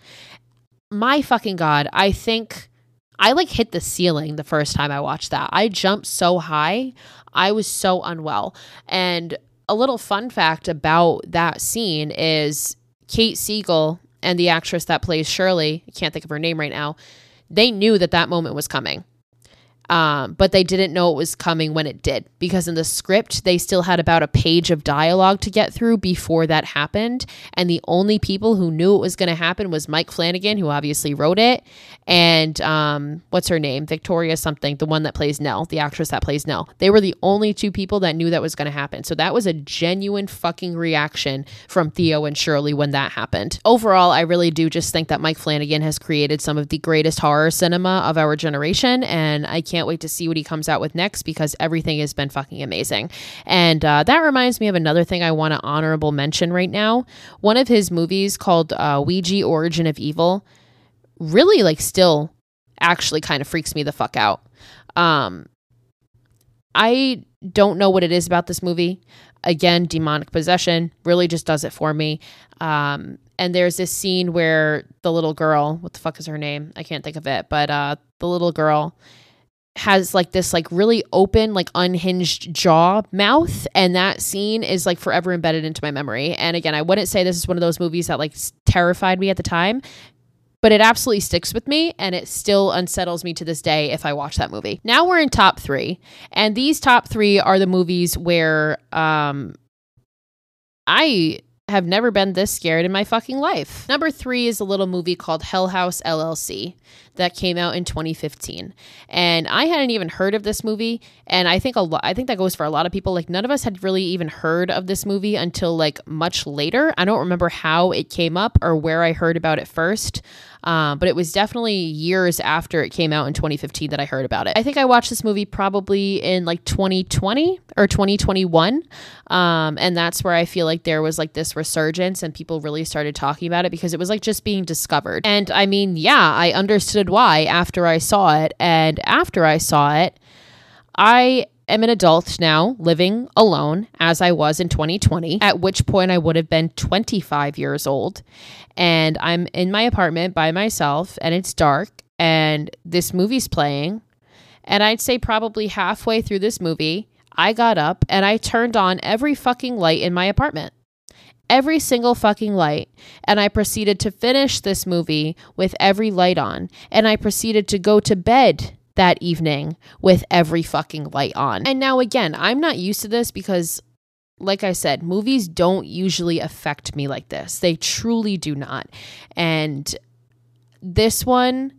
A: My fucking God, I think I like hit the ceiling the first time I watched that. I jumped so high. I was so unwell. And a little fun fact about that scene is Kate Siegel and the actress that plays Shirley, I can't think of her name right now, they knew that that moment was coming. But they didn't know it was coming when it did, because in the script, they still had about a page of dialogue to get through before that happened. And the only people who knew it was going to happen was Mike Flanagan, who obviously wrote it. And what's her name? Victoria something, the one that plays Nell, the actress that plays Nell. They were the only two people that knew that was going to happen. So that was a genuine fucking reaction from Theo and Shirley when that happened. Overall, I really do just think that Mike Flanagan has created some of the greatest horror cinema of our generation. And I can't wait to see what he comes out with next, because everything has been fucking amazing. And that reminds me of another thing I want to honorable mention right now. One of his movies called Ouija Origin of Evil really like still actually kind of freaks me the fuck out. I don't know what it is about this movie. Again, demonic possession really just does it for me. And there's this scene where the little girl, what the fuck is her name? I can't think of it, but the little girl has like this like really open, like unhinged jaw mouth, and that scene is like forever embedded into my memory. And again, I wouldn't say this is one of those movies that like terrified me at the time, but it absolutely sticks with me, and it still unsettles me to this day if I watch that movie. Now we're in top 3, and these top 3 are the movies where I have never been this scared in my fucking life. Number 3 is a little movie called Hell House LLC that came out in 2015. And I hadn't even heard of this movie. And I think that goes for a lot of people. Like, none of us had really even heard of this movie until like much later. I don't remember how it came up or where I heard about it first. But it was definitely years after it came out in 2015 that I heard about it. I think I watched this movie probably in like 2020 or 2021. And that's where I feel like there was like this resurgence and people really started talking about it, because it was like just being discovered. And I mean, yeah, I understood why after I saw it. And after I saw it, I am an adult now, living alone, as I was in 2020, at which point I would have been 25 years old. And I'm in my apartment by myself, and it's dark, and this movie's playing. And I'd say probably halfway through this movie, I got up and I turned on every fucking light in my apartment. Every single fucking light. And I proceeded to finish this movie with every light on. And I proceeded to go to bed that evening with every fucking light on. And now again, I'm not used to this because, like I said, movies don't usually affect me like this. They truly do not. And this one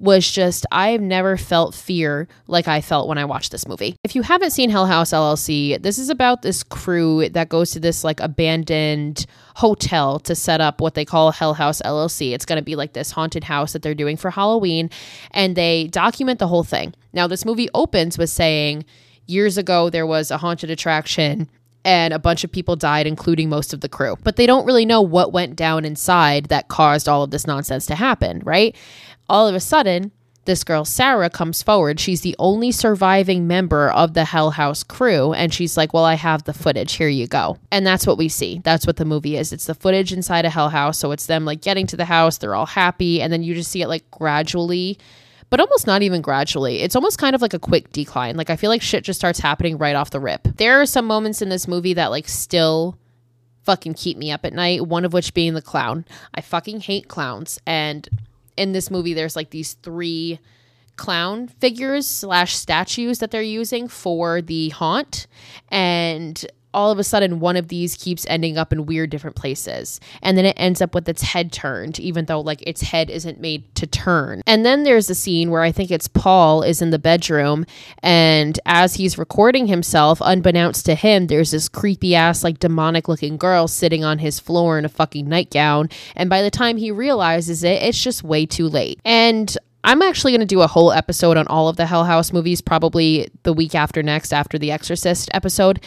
A: was just, I've never felt fear like I felt when I watched this movie. If you haven't seen Hell House LLC, this is about this crew that goes to this like abandoned hotel to set up what they call Hell House LLC. It's going to be like this haunted house that they're doing for Halloween, and they document the whole thing. Now, this movie opens with saying, years ago, there was a haunted attraction and a bunch of people died, including most of the crew. But they don't really know what went down inside that caused all of this nonsense to happen, right? All of a sudden, this girl, Sarah, comes forward. She's the only surviving member of the Hell House crew. And she's like, well, I have the footage. Here you go. And that's what we see. That's what the movie is. It's the footage inside a Hell House. So it's them like getting to the house. They're all happy. And then you just see it like gradually, but almost not even gradually. It's almost kind of like a quick decline. Like I feel like shit just starts happening right off the rip. There are some moments in this movie that like still fucking keep me up at night. One of which being the clown. I fucking hate clowns. And in this movie, there's like these 3 clown figures / statues that they're using for the haunt. And all of a sudden, one of these keeps ending up in weird different places. And then it ends up with its head turned, even though like its head isn't made to turn. And then there's a scene where I think it's Paul is in the bedroom. And as he's recording himself, unbeknownst to him, there's this creepy ass, like demonic looking girl sitting on his floor in a fucking nightgown. And by the time he realizes it, it's just way too late. And I'm actually going to do a whole episode on all of the Hell House movies, probably the week after next, after the Exorcist episode.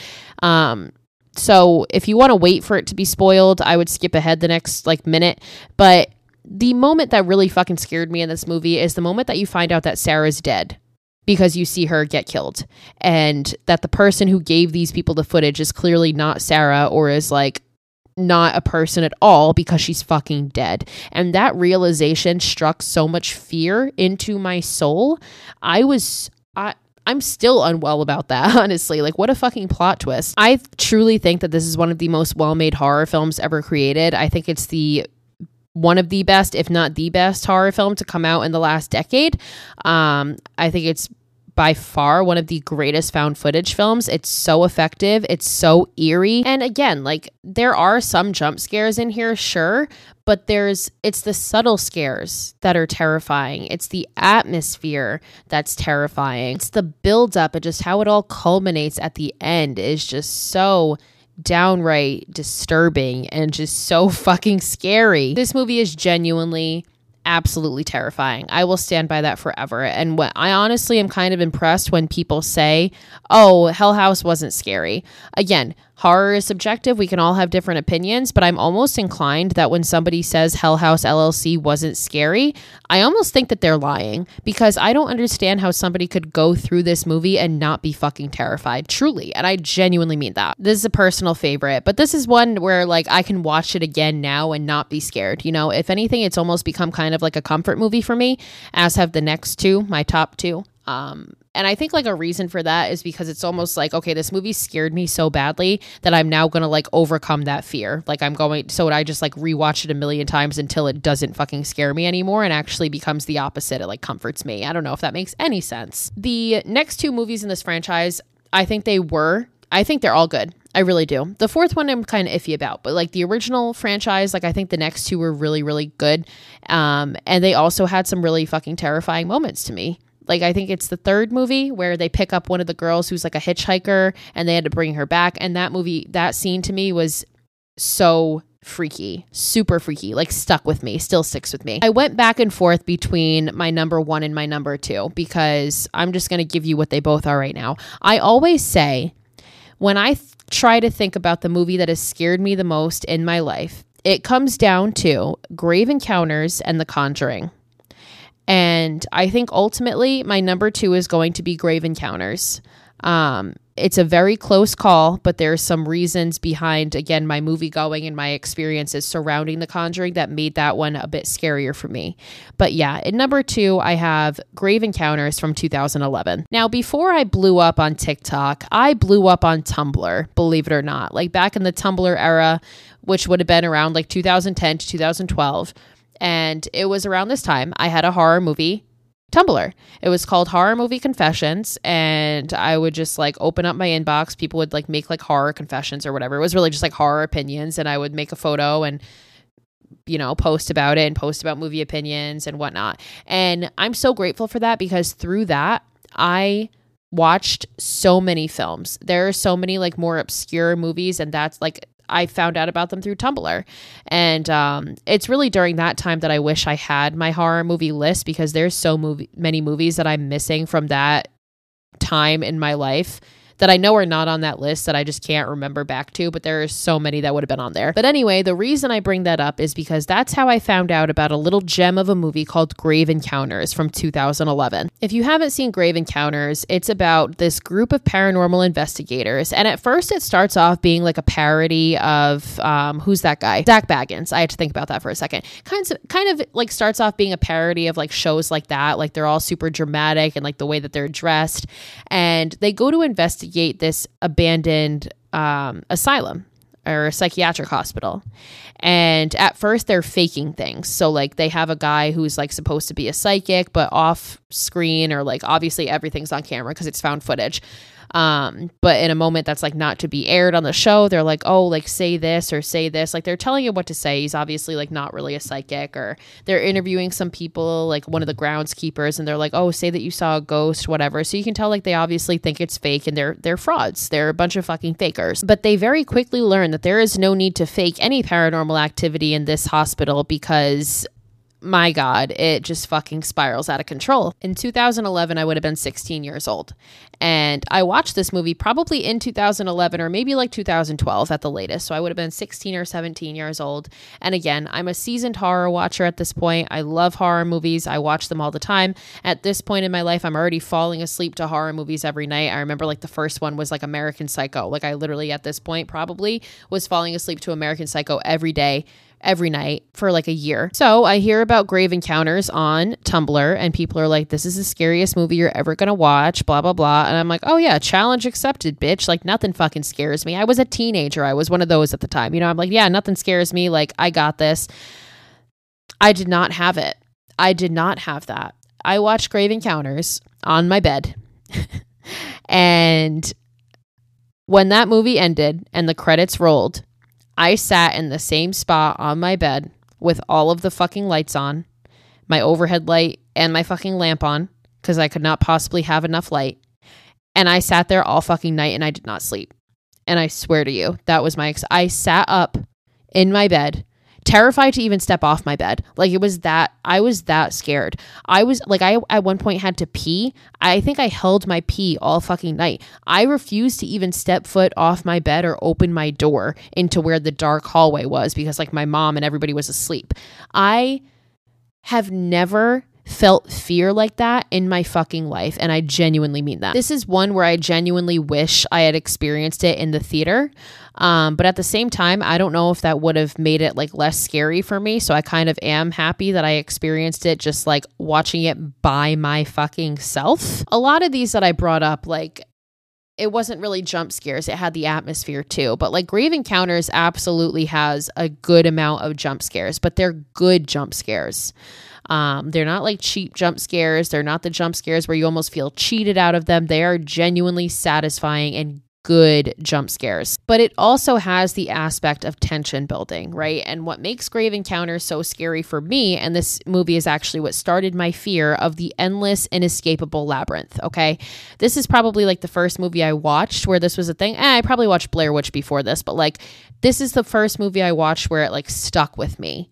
A: So if you want to wait for it to be spoiled, I would skip ahead the next like minute. But the moment that really fucking scared me in this movie is the moment that you find out that Sarah's dead, because you see her get killed, and that the person who gave these people the footage is clearly not Sarah, or is like not a person at all, because she's fucking dead. And that realization struck so much fear into my soul. I'm still unwell about that, honestly. Like, what a fucking plot twist. I truly think that this is one of the most well-made horror films ever created. I think it's one of the best, if not the best, horror film to come out in the last decade. I think it's by far one of the greatest found footage films. It's so effective. It's so eerie. And again, like there are some jump scares in here, sure, but it's the subtle scares that are terrifying. It's the atmosphere that's terrifying. It's the buildup and just how it all culminates at the end is just so downright disturbing and just so fucking scary. This movie is genuinely absolutely terrifying. I will stand by that forever. And I honestly am kind of impressed when people say, oh, Hell House wasn't scary. Again, horror is subjective. We can all have different opinions, but I'm almost inclined that when somebody says Hell House LLC wasn't scary, I almost think that they're lying, because I don't understand how somebody could go through this movie and not be fucking terrified, truly. And I genuinely mean that. This is a personal favorite, but this is one where like I can watch it again now and not be scared. You know, if anything, it's almost become kind of like a comfort movie for me, as have the next 2, my top 2. And I think like a reason for that is because it's almost like, okay, this movie scared me so badly that I'm now going to like overcome that fear. Like so I just like rewatch it a million times until it doesn't fucking scare me anymore and actually becomes the opposite. It like comforts me. I don't know if that makes any sense. The next 2 movies in this franchise, I think they're all good. I really do. The 4th one I'm kind of iffy about, but like the original franchise, like I think the next 2 were really, really good. And they also had some really fucking terrifying moments to me. Like, I think it's the 3rd movie where they pick up one of the girls who's like a hitchhiker and they had to bring her back. And that scene to me was so freaky, super freaky, like still sticks with me. I went back and forth between my number 1 and my number 2, because I'm just going to give you what they both are right now. I always say when I try to think about the movie that has scared me the most in my life, it comes down to Grave Encounters and The Conjuring. And I think ultimately my number 2 is going to be Grave Encounters. It's a very close call, but there's some reasons behind, again, my movie going and my experiences surrounding The Conjuring that made that one a bit scarier for me. But yeah, at number 2, I have Grave Encounters from 2011. Now, before I blew up on TikTok, I blew up on Tumblr, believe it or not. Like back in the Tumblr era, which would have been around like 2010 to 2012. And it was around this time I had a horror movie Tumblr. It was called Horror Movie Confessions, and I would just like open up my inbox. People would like make like horror confessions or whatever. It was really just like horror opinions, and I would make a photo and post about it and post about movie opinions and whatnot. And I'm so grateful for that, because through that, I watched so many films. There are so many like more obscure movies, and that's like, I found out about them through Tumblr. And it's really during that time that I wish I had my horror movie list, because there's many movies that I'm missing from that time in my life that I know are not on that list that I just can't remember back to, but there are so many that would have been on there. But anyway, the reason I bring that up is because that's how I found out about a little gem of a movie called Grave Encounters from 2011. If you haven't seen Grave Encounters, it's about this group of paranormal investigators. And at first it starts off being like a parody of, who's that guy? Zach Baggins. I had to think about that for a second. Kind of like starts off being a parody of like shows like that. Like they're all super dramatic and like the way that they're dressed. And they go to investigate this abandoned asylum or a psychiatric hospital. And at first they're faking things. So like they have a guy who's like supposed to be a psychic, but off screen, or like obviously everything's on camera because it's found footage. But in a moment that's like not to be aired on the show, they're like, oh, like say this or say this. Like they're telling you what to say. He's obviously like not really a psychic. Or they're interviewing some people, like one of the groundskeepers, and they're like, oh, say that you saw a ghost, whatever. So you can tell like they obviously think it's fake, and they're frauds. They're a bunch of fucking fakers. But they very quickly learn that there is no need to fake any paranormal activity in this hospital, because my God, it just fucking spirals out of control. In 2011, I would have been 16 years old. And I watched this movie probably in 2011 or maybe like 2012 at the latest. So I would have been 16 or 17 years old. And again, I'm a seasoned horror watcher at this point. I love horror movies. I watch them all the time. At this point in my life, I'm already falling asleep to horror movies every night. I remember like the first one was like American Psycho. Like I literally at this point probably was falling asleep to American Psycho every day, every night for like a year. So I hear about Grave Encounters on Tumblr, and people are like, this is the scariest movie you're ever going to watch, blah, blah, blah. And I'm like, oh yeah, challenge accepted, bitch. Like nothing fucking scares me. I was a teenager. I was one of those at the time. I'm like, yeah, nothing scares me. Like I got this. I did not have it. I did not have that. I watched Grave Encounters on my bed. And when that movie ended and the credits rolled, I sat in the same spot on my bed with all of the fucking lights on, my overhead light and my fucking lamp on, because I could not possibly have enough light. And I sat there all fucking night and I did not sleep. And I swear to you, that was I sat up in my bed, terrified to even step off my bed. Like I was that scared. I was like, I at one point had to pee. I think I held my pee all fucking night. I refused to even step foot off my bed or open my door into where the dark hallway was, because like my mom and everybody was asleep. I have never felt fear like that in my fucking life. And I genuinely mean that. This is one where I genuinely wish I had experienced it in the theater. But at the same time, I don't know if that would have made it like less scary for me. So I kind of am happy that I experienced it just like watching it by my fucking self. A lot of these that I brought up, like it wasn't really jump scares. It had the atmosphere too. But like Grave Encounters absolutely has a good amount of jump scares, but they're good jump scares. They're not like cheap jump scares. They're not the jump scares where you almost feel cheated out of them. They are genuinely satisfying and good jump scares. But it also has the aspect of tension building, right? And what makes Grave Encounters so scary for me, and this movie is actually what started my fear of the endless, inescapable labyrinth, okay? This is probably like the first movie I watched where this was a thing. I probably watched Blair Witch before this, but like this is the first movie I watched where it like stuck with me.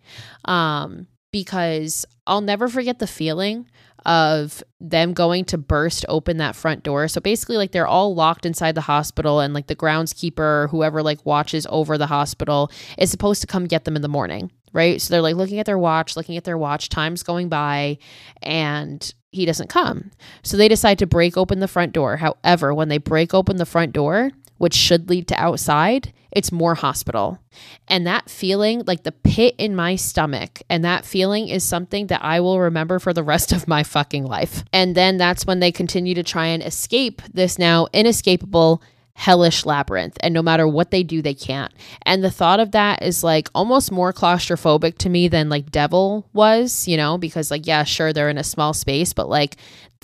A: Because I'll never forget the feeling of them going to burst open that front door. So basically like they're all locked inside the hospital, and like the groundskeeper or whoever like watches over the hospital is supposed to come get them in the morning, right? So they're like looking at their watch, time's going by, and he doesn't come. So they decide to break open the front door. However, when they break open the front door, which should lead to outside, it's more hospital. And that feeling, like the pit in my stomach, and that feeling is something that I will remember for the rest of my fucking life. And then that's when they continue to try and escape this now inescapable hellish labyrinth. And no matter what they do, they can't. And the thought of that is like almost more claustrophobic to me than like Devil was, because like, yeah, sure, they're in a small space, but like the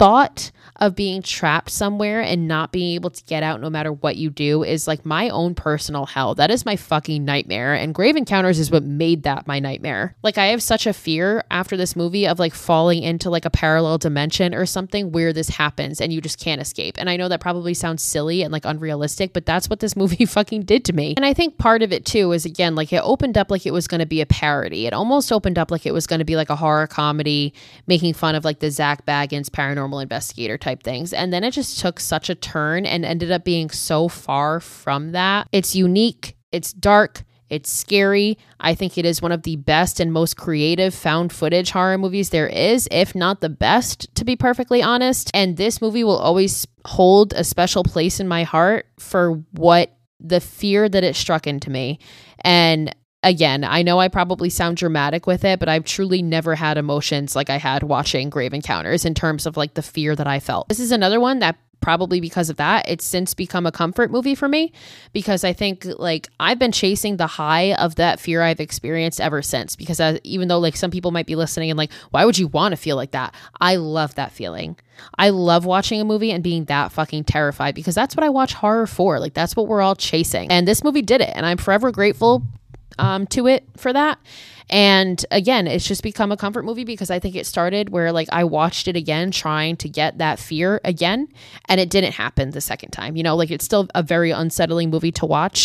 A: thought of being trapped somewhere and not being able to get out no matter what you do is like my own personal hell. That is my fucking nightmare. And Grave Encounters is what made that my nightmare. Like I have such a fear after this movie of like falling into like a parallel dimension or something where this happens and you just can't escape. And I know that probably sounds silly and like unrealistic, but that's what this movie fucking did to me. And I think part of it too is, again, like it opened up like it was going to be a parody. It almost opened up like it was going to be like a horror comedy making fun of like the Zach Baggins paranormal investigator type things. And then it just took such a turn and ended up being so far from that. It's unique. It's dark. It's scary. I think it is one of the best and most creative found footage horror movies there is, if not the best, to be perfectly honest. And this movie will always hold a special place in my heart for what the fear that it struck into me. And again, I know I probably sound dramatic with it, but I've truly never had emotions like I had watching Grave Encounters in terms of like the fear that I felt. This is another one that probably because of that, it's since become a comfort movie for me, because I think like I've been chasing the high of that fear I've experienced ever since, because even though like some people might be listening and like, why would you want to feel like that? I love that feeling. I love watching a movie and being that fucking terrified, because that's what I watch horror for. Like that's what we're all chasing. And this movie did it. And I'm forever grateful to it for that. And again, it's just become a comfort movie because I think it started where like I watched it again trying to get that fear again, and it didn't happen the second time. You know, like it's still a very unsettling movie to watch,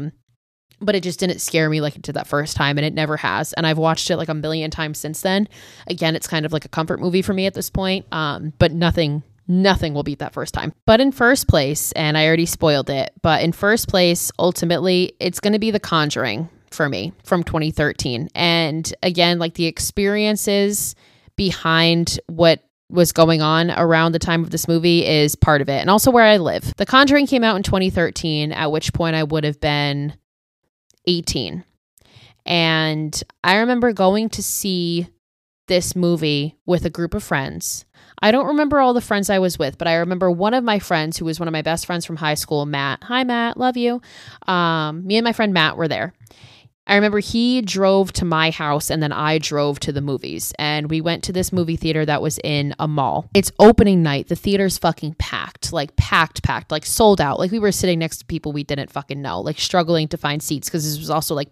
A: but it just didn't scare me like it did that first time, and it never has. And I've watched it like a million times since then. Again, it's kind of like a comfort movie for me at this point, but nothing will beat that first time. But in first place, and I already spoiled it, but in first place, ultimately, it's going to be The Conjuring for me from 2013. And again, like the experiences behind what was going on around the time of this movie is part of it. And also where I live. The Conjuring came out in 2013, at which point I would have been 18. And I remember going to see this movie with a group of friends. I don't remember all the friends I was with, but I remember one of my friends who was one of my best friends from high school, Matt. Hi, Matt. Love you. Me and my friend Matt were there. I remember he drove to my house and then I drove to the movies, and we went to this movie theater that was in a mall. It's opening night. The theater's fucking packed, like sold out. Like we were sitting next to people we didn't fucking know, like struggling to find seats because this was also like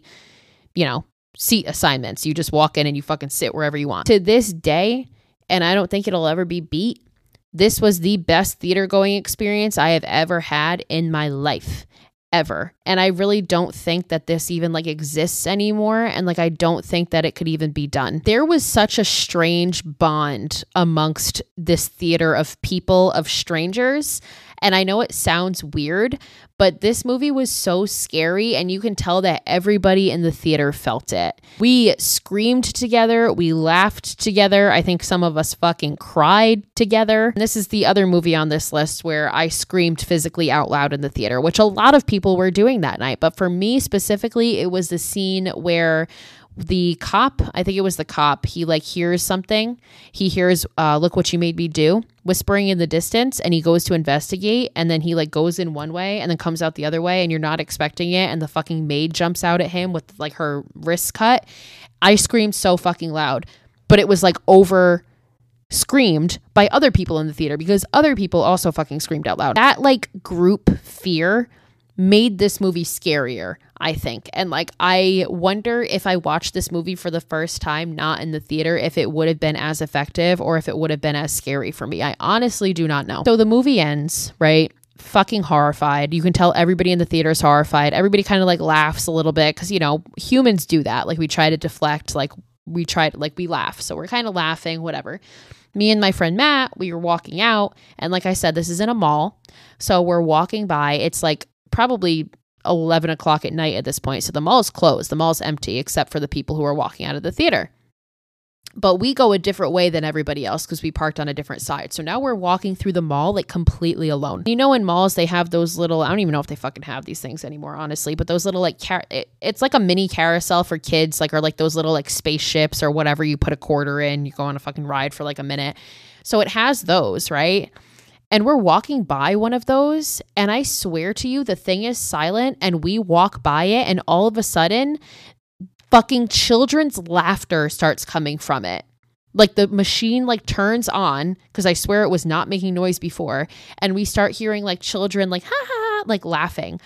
A: seat assignments. You just walk in and you fucking sit wherever you want. To this day, and I don't think it'll ever be beat, this was the best theater going experience I have ever had in my life. Ever. And I really don't think that this even like exists anymore. And like, I don't think that it could even be done. There was such a strange bond amongst this theater of people, of strangers. And I know it sounds weird, but this movie was so scary, and you can tell that everybody in the theater felt it. We screamed together. We laughed together. I think some of us fucking cried together. And this is the other movie on this list where I screamed physically out loud in the theater, which a lot of people were doing that night. But for me specifically, it was the scene where the cop, I think it was the cop, he like hears something. He hears, look what you made me do, whispering in the distance, and he goes to investigate, and then he like goes in one way and then comes out the other way, and you're not expecting it, and the fucking maid jumps out at him with like her wrist cut. I screamed so fucking loud, but it was like over screamed by other people in the theater because other people also fucking screamed out loud. That like group fear made this movie scarier, I think. And like, I wonder if I watched this movie for the first time, not in the theater, if it would have been as effective or if it would have been as scary for me. I honestly do not know. So the movie ends, right? Fucking horrified. You can tell everybody in the theater is horrified. Everybody kind of like laughs a little bit because, you know, humans do that. Like we try to deflect, we laugh. So we're kind of laughing, whatever. Me and my friend Matt, we were walking out. And like I said, this is in a mall. So we're walking by. It's like probably 11 o'clock at night at this point. So the mall's closed. The mall's empty except for the people who are walking out of the theater. But we go a different way than everybody else because we parked on a different side. So now we're walking through the mall like completely alone. You know, in malls, they have those little, I don't even know if they fucking have these things anymore, honestly, but those little like, it's like a mini carousel for kids, like, or like those little like spaceships or whatever. You put a quarter in, you go on a fucking ride for like a minute. So it has those, right? And we're walking by one of those, and I swear to you, the thing is silent, and we walk by it, and all of a sudden, fucking children's laughter starts coming from it. Like the machine like turns on, because I swear it was not making noise before. And we start hearing like children like, ha ha, like laughing.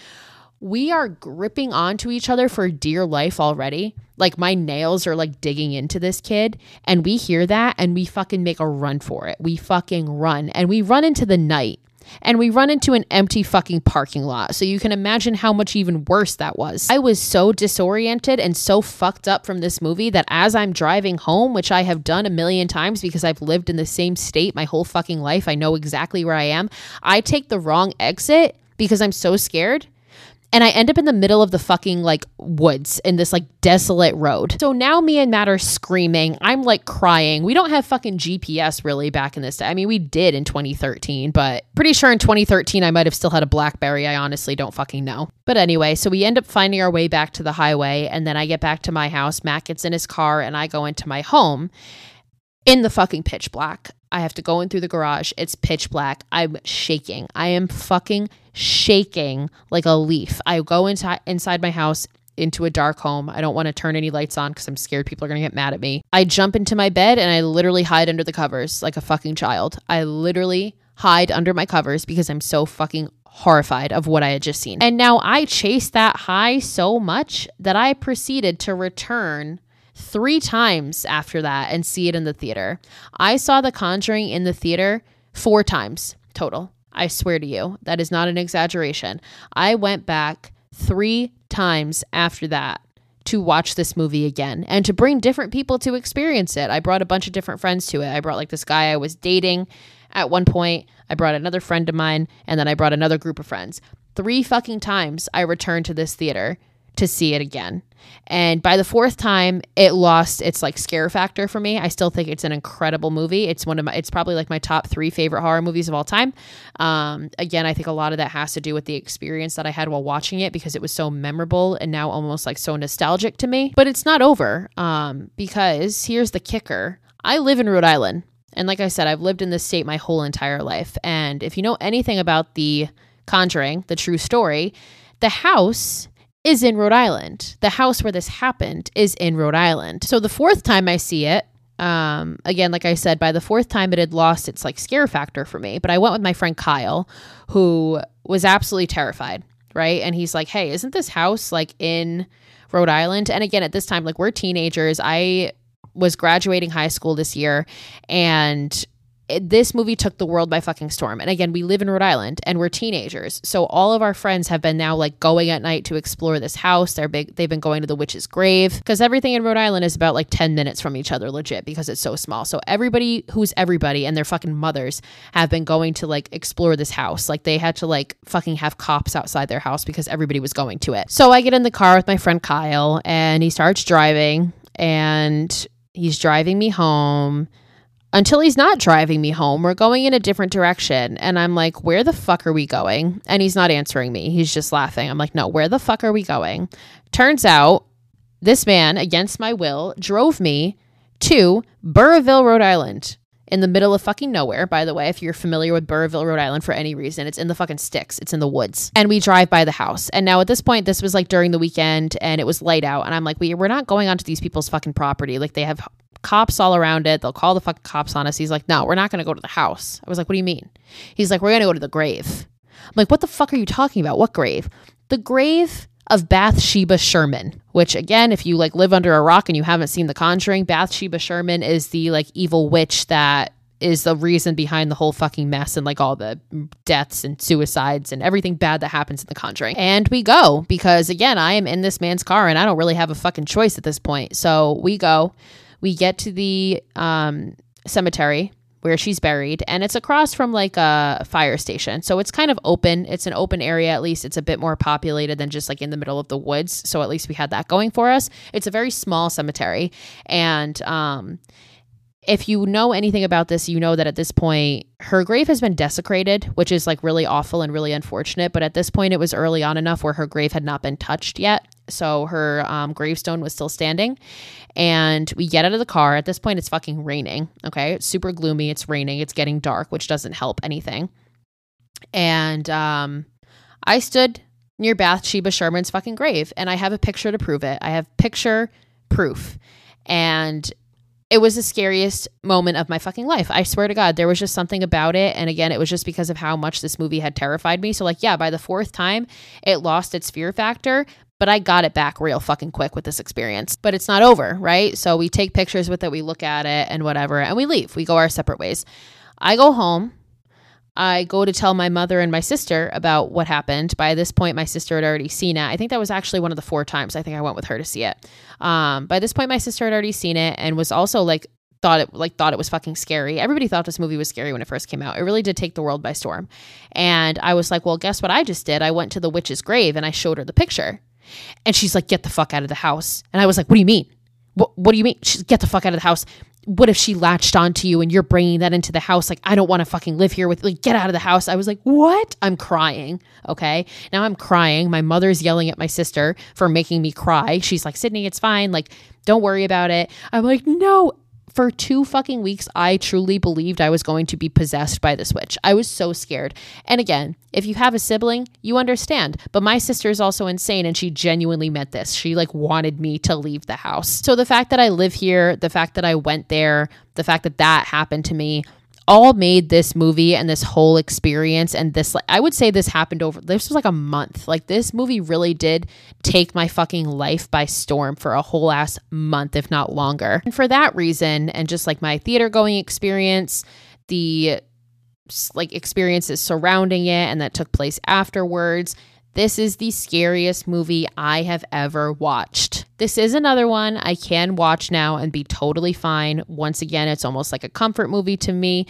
A: We are gripping onto each other for dear life already. Like my nails are like digging into this kid, and we hear that and we fucking make a run for it. We fucking run, and we run into the night, and we run into an empty fucking parking lot. So you can imagine how much even worse that was. I was so disoriented and so fucked up from this movie that as I'm driving home, which I have done a million times because I've lived in the same state my whole fucking life, I know exactly where I am. I take the wrong exit because I'm so scared. And I end up in the middle of the fucking like woods in this like desolate road. So now me and Matt are screaming. I'm like crying. We don't have fucking GPS really back in this day. I mean, we did in 2013, but pretty sure in 2013 I might have still had a BlackBerry. I honestly don't fucking know. But anyway, so we end up finding our way back to the highway, and then I get back to my house. Matt gets in his car and I go into my home in the fucking pitch black. I have to go in through the garage. It's pitch black. I'm shaking. I am fucking shaking like a leaf. I go inside my house into a dark home. I don't want to turn any lights on because I'm scared people are going to get mad at me. I jump into my bed and I literally hide under the covers like a fucking child. I literally hide under my covers because I'm so fucking horrified of what I had just seen. And now I chased that high so much that I proceeded to return 3 times after that and see it in the theater. I saw The Conjuring in the theater 4 times total. I swear to you, that is not an exaggeration. I went back 3 times after that to watch this movie again and to bring different people to experience it. I brought a bunch of different friends to it. I brought like this guy I was dating at one point. I brought another friend of mine, and then I brought another group of friends. 3 fucking times I returned to this theater to see it again. And by the 4th time, it lost its like scare factor for me. I still think it's an incredible movie. It's probably like my top 3 favorite horror movies of all time. Again, I think a lot of that has to do with the experience that I had while watching it, because it was so memorable and now almost like so nostalgic to me. But it's not over, because here's the kicker. I live in Rhode Island. And like I said, I've lived in this state my whole entire life. And if you know anything about The Conjuring, the true story, the house is in Rhode Island. The house where this happened is in Rhode Island. So the 4th time I see it, again, like I said, by the 4th time it had lost its like scare factor for me. But I went with my friend Kyle, who was absolutely terrified, right? And he's like, hey, isn't this house like in Rhode Island? And again, at this time, like we're teenagers. I was graduating high school this year, and this movie took the world by fucking storm. And again, we live in Rhode Island and we're teenagers. So all of our friends have been now like going at night to explore this house. They've been going to the witch's grave, because everything in Rhode Island is about like 10 minutes from each other, legit, because it's so small. So everybody who's everybody and their fucking mothers have been going to like explore this house. Like they had to like fucking have cops outside their house because everybody was going to it. So I get in the car with my friend Kyle, and he starts driving, and he's driving me home until he's not driving me home. We're going in a different direction. And I'm like, where the fuck are we going? And he's not answering me. He's just laughing. I'm like, no, where the fuck are we going? Turns out this man, against my will, drove me to Burrillville, Rhode Island, in the middle of fucking nowhere. By the way, if you're familiar with Burrillville, Rhode Island for any reason, it's in the fucking sticks. It's in the woods. And we drive by the house. And now at this point, this was like during the weekend and it was light out. And I'm like, we're not going onto these people's fucking property. Like they have cops all around it. They'll call the fucking cops on us. He's like, no, we're not going to go to the house. I was like, what do you mean? He's like, we're going to go to the grave. I'm like, what the fuck are you talking about? What grave? The grave of Bathsheba Sherman, which again, if you like live under a rock and you haven't seen The Conjuring, Bathsheba Sherman is the like evil witch that is the reason behind the whole fucking mess and like all the deaths and suicides and everything bad that happens in The Conjuring. And we go because again, I am in this man's car and I don't really have a fucking choice at this point. So we go. We get to the cemetery where she's buried, and it's across from like a fire station. So it's kind of open. It's an open area. At least it's a bit more populated than just like in the middle of the woods. So at least we had that going for us. It's a very small cemetery. And if you know anything about this, you know that at this point, her grave has been desecrated, which is like really awful and really unfortunate. But at this point, it was early on enough where her grave had not been touched yet. So her gravestone was still standing. And we get out of the car. At this point, it's fucking raining. Okay. It's super gloomy. It's raining. It's getting dark, which doesn't help anything. And I stood near Bathsheba Sherman's fucking grave, and I have a picture to prove it. I have picture proof. And It was the scariest moment of my fucking life. I swear to God, there was just something about it. And again, it was just because of how much this movie had terrified me. So like, yeah, by the fourth time, it lost its fear factor, but I got it back real fucking quick with this experience. But it's not over, right? So we take pictures with it, we look at it and whatever, and we leave. We go our separate ways. I go home. I go to tell my mother and my sister about what happened. By this point, my sister had already seen it. I think that was actually one of the 4 times I think I went with her to see it. By this point, my sister had already seen it and was also thought it was fucking scary. Everybody thought this movie was scary when it first came out. It really did take the world by storm. And I was like, well, guess what I just did? I went to the witch's grave and I showed her the picture. And she's like, get the fuck out of the house. And I was like, what do you mean? What do you mean? She's get the fuck out of the house. What if she latched onto you and you're bringing that into the house? Like, I don't want to fucking live here with, like, get out of the house. I was like, what? I'm crying. Okay. Now I'm crying. My mother's yelling at my sister for making me cry. She's like, Sydney, it's fine. Like, don't worry about it. I'm like, no. For 2 fucking weeks, I truly believed I was going to be possessed by this witch. I was so scared. And again, if you have a sibling, you understand. But my sister is also insane and she genuinely meant this. She like wanted me to leave the house. So the fact that I live here, the fact that I went there, the fact that that happened to me, all made this movie and this whole experience and this, I would say this was like a month. Like this movie really did take my fucking life by storm for a whole ass month, if not longer. And for that reason, and just like my theater going experience, the like experiences surrounding it and that took place afterwards, this is the scariest movie I have ever watched. This is another one I can watch now and be totally fine. Once again, it's almost like a comfort movie to me.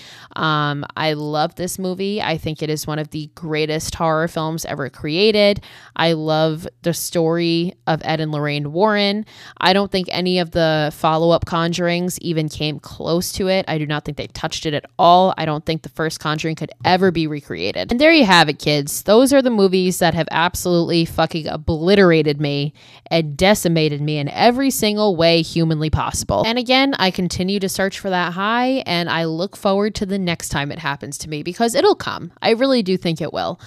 A: I love this movie. I think it is one of the greatest horror films ever created. I love the story of Ed and Lorraine Warren. I don't think any of the follow-up Conjurings even came close to it. I do not think they touched it at all. I don't think the first Conjuring could ever be recreated. And there you have it, kids. Those are the movies that have absolutely fucking obliterated me and decimated me in every single way humanly possible. And again, I continue to search for that high and I look forward to the next time it happens to me because it'll come. I really do think it will.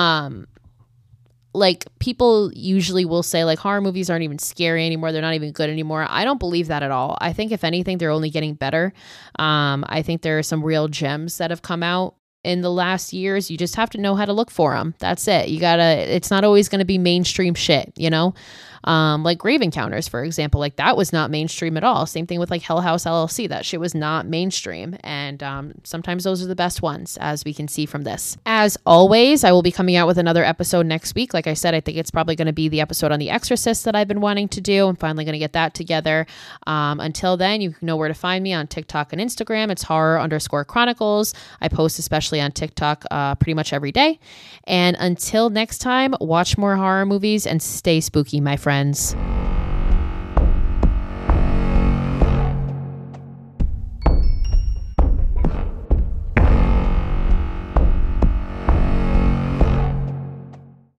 A: Like people usually will say like horror movies aren't even scary anymore. They're not even good anymore. I don't believe that at all. I think if anything, they're only getting better. I think there are some real gems that have come out in the last years. You just have to know how to look for them. That's it. It's not always going to be mainstream shit, you know? Like Grave Encounters, for example, like that was not mainstream at all. Same thing with like Hell House LLC. That shit was not mainstream. And sometimes those are the best ones, as we can see from this. As always, I will be coming out with another episode next week. Like I said, I think it's probably going to be the episode on The Exorcist that I've been wanting to do. I'm finally going to get that together. Until then, you know where to find me on TikTok and Instagram. It's horror_chronicles. I post especially on TikTok pretty much every day. And until next time, watch more horror movies and stay spooky, my friends.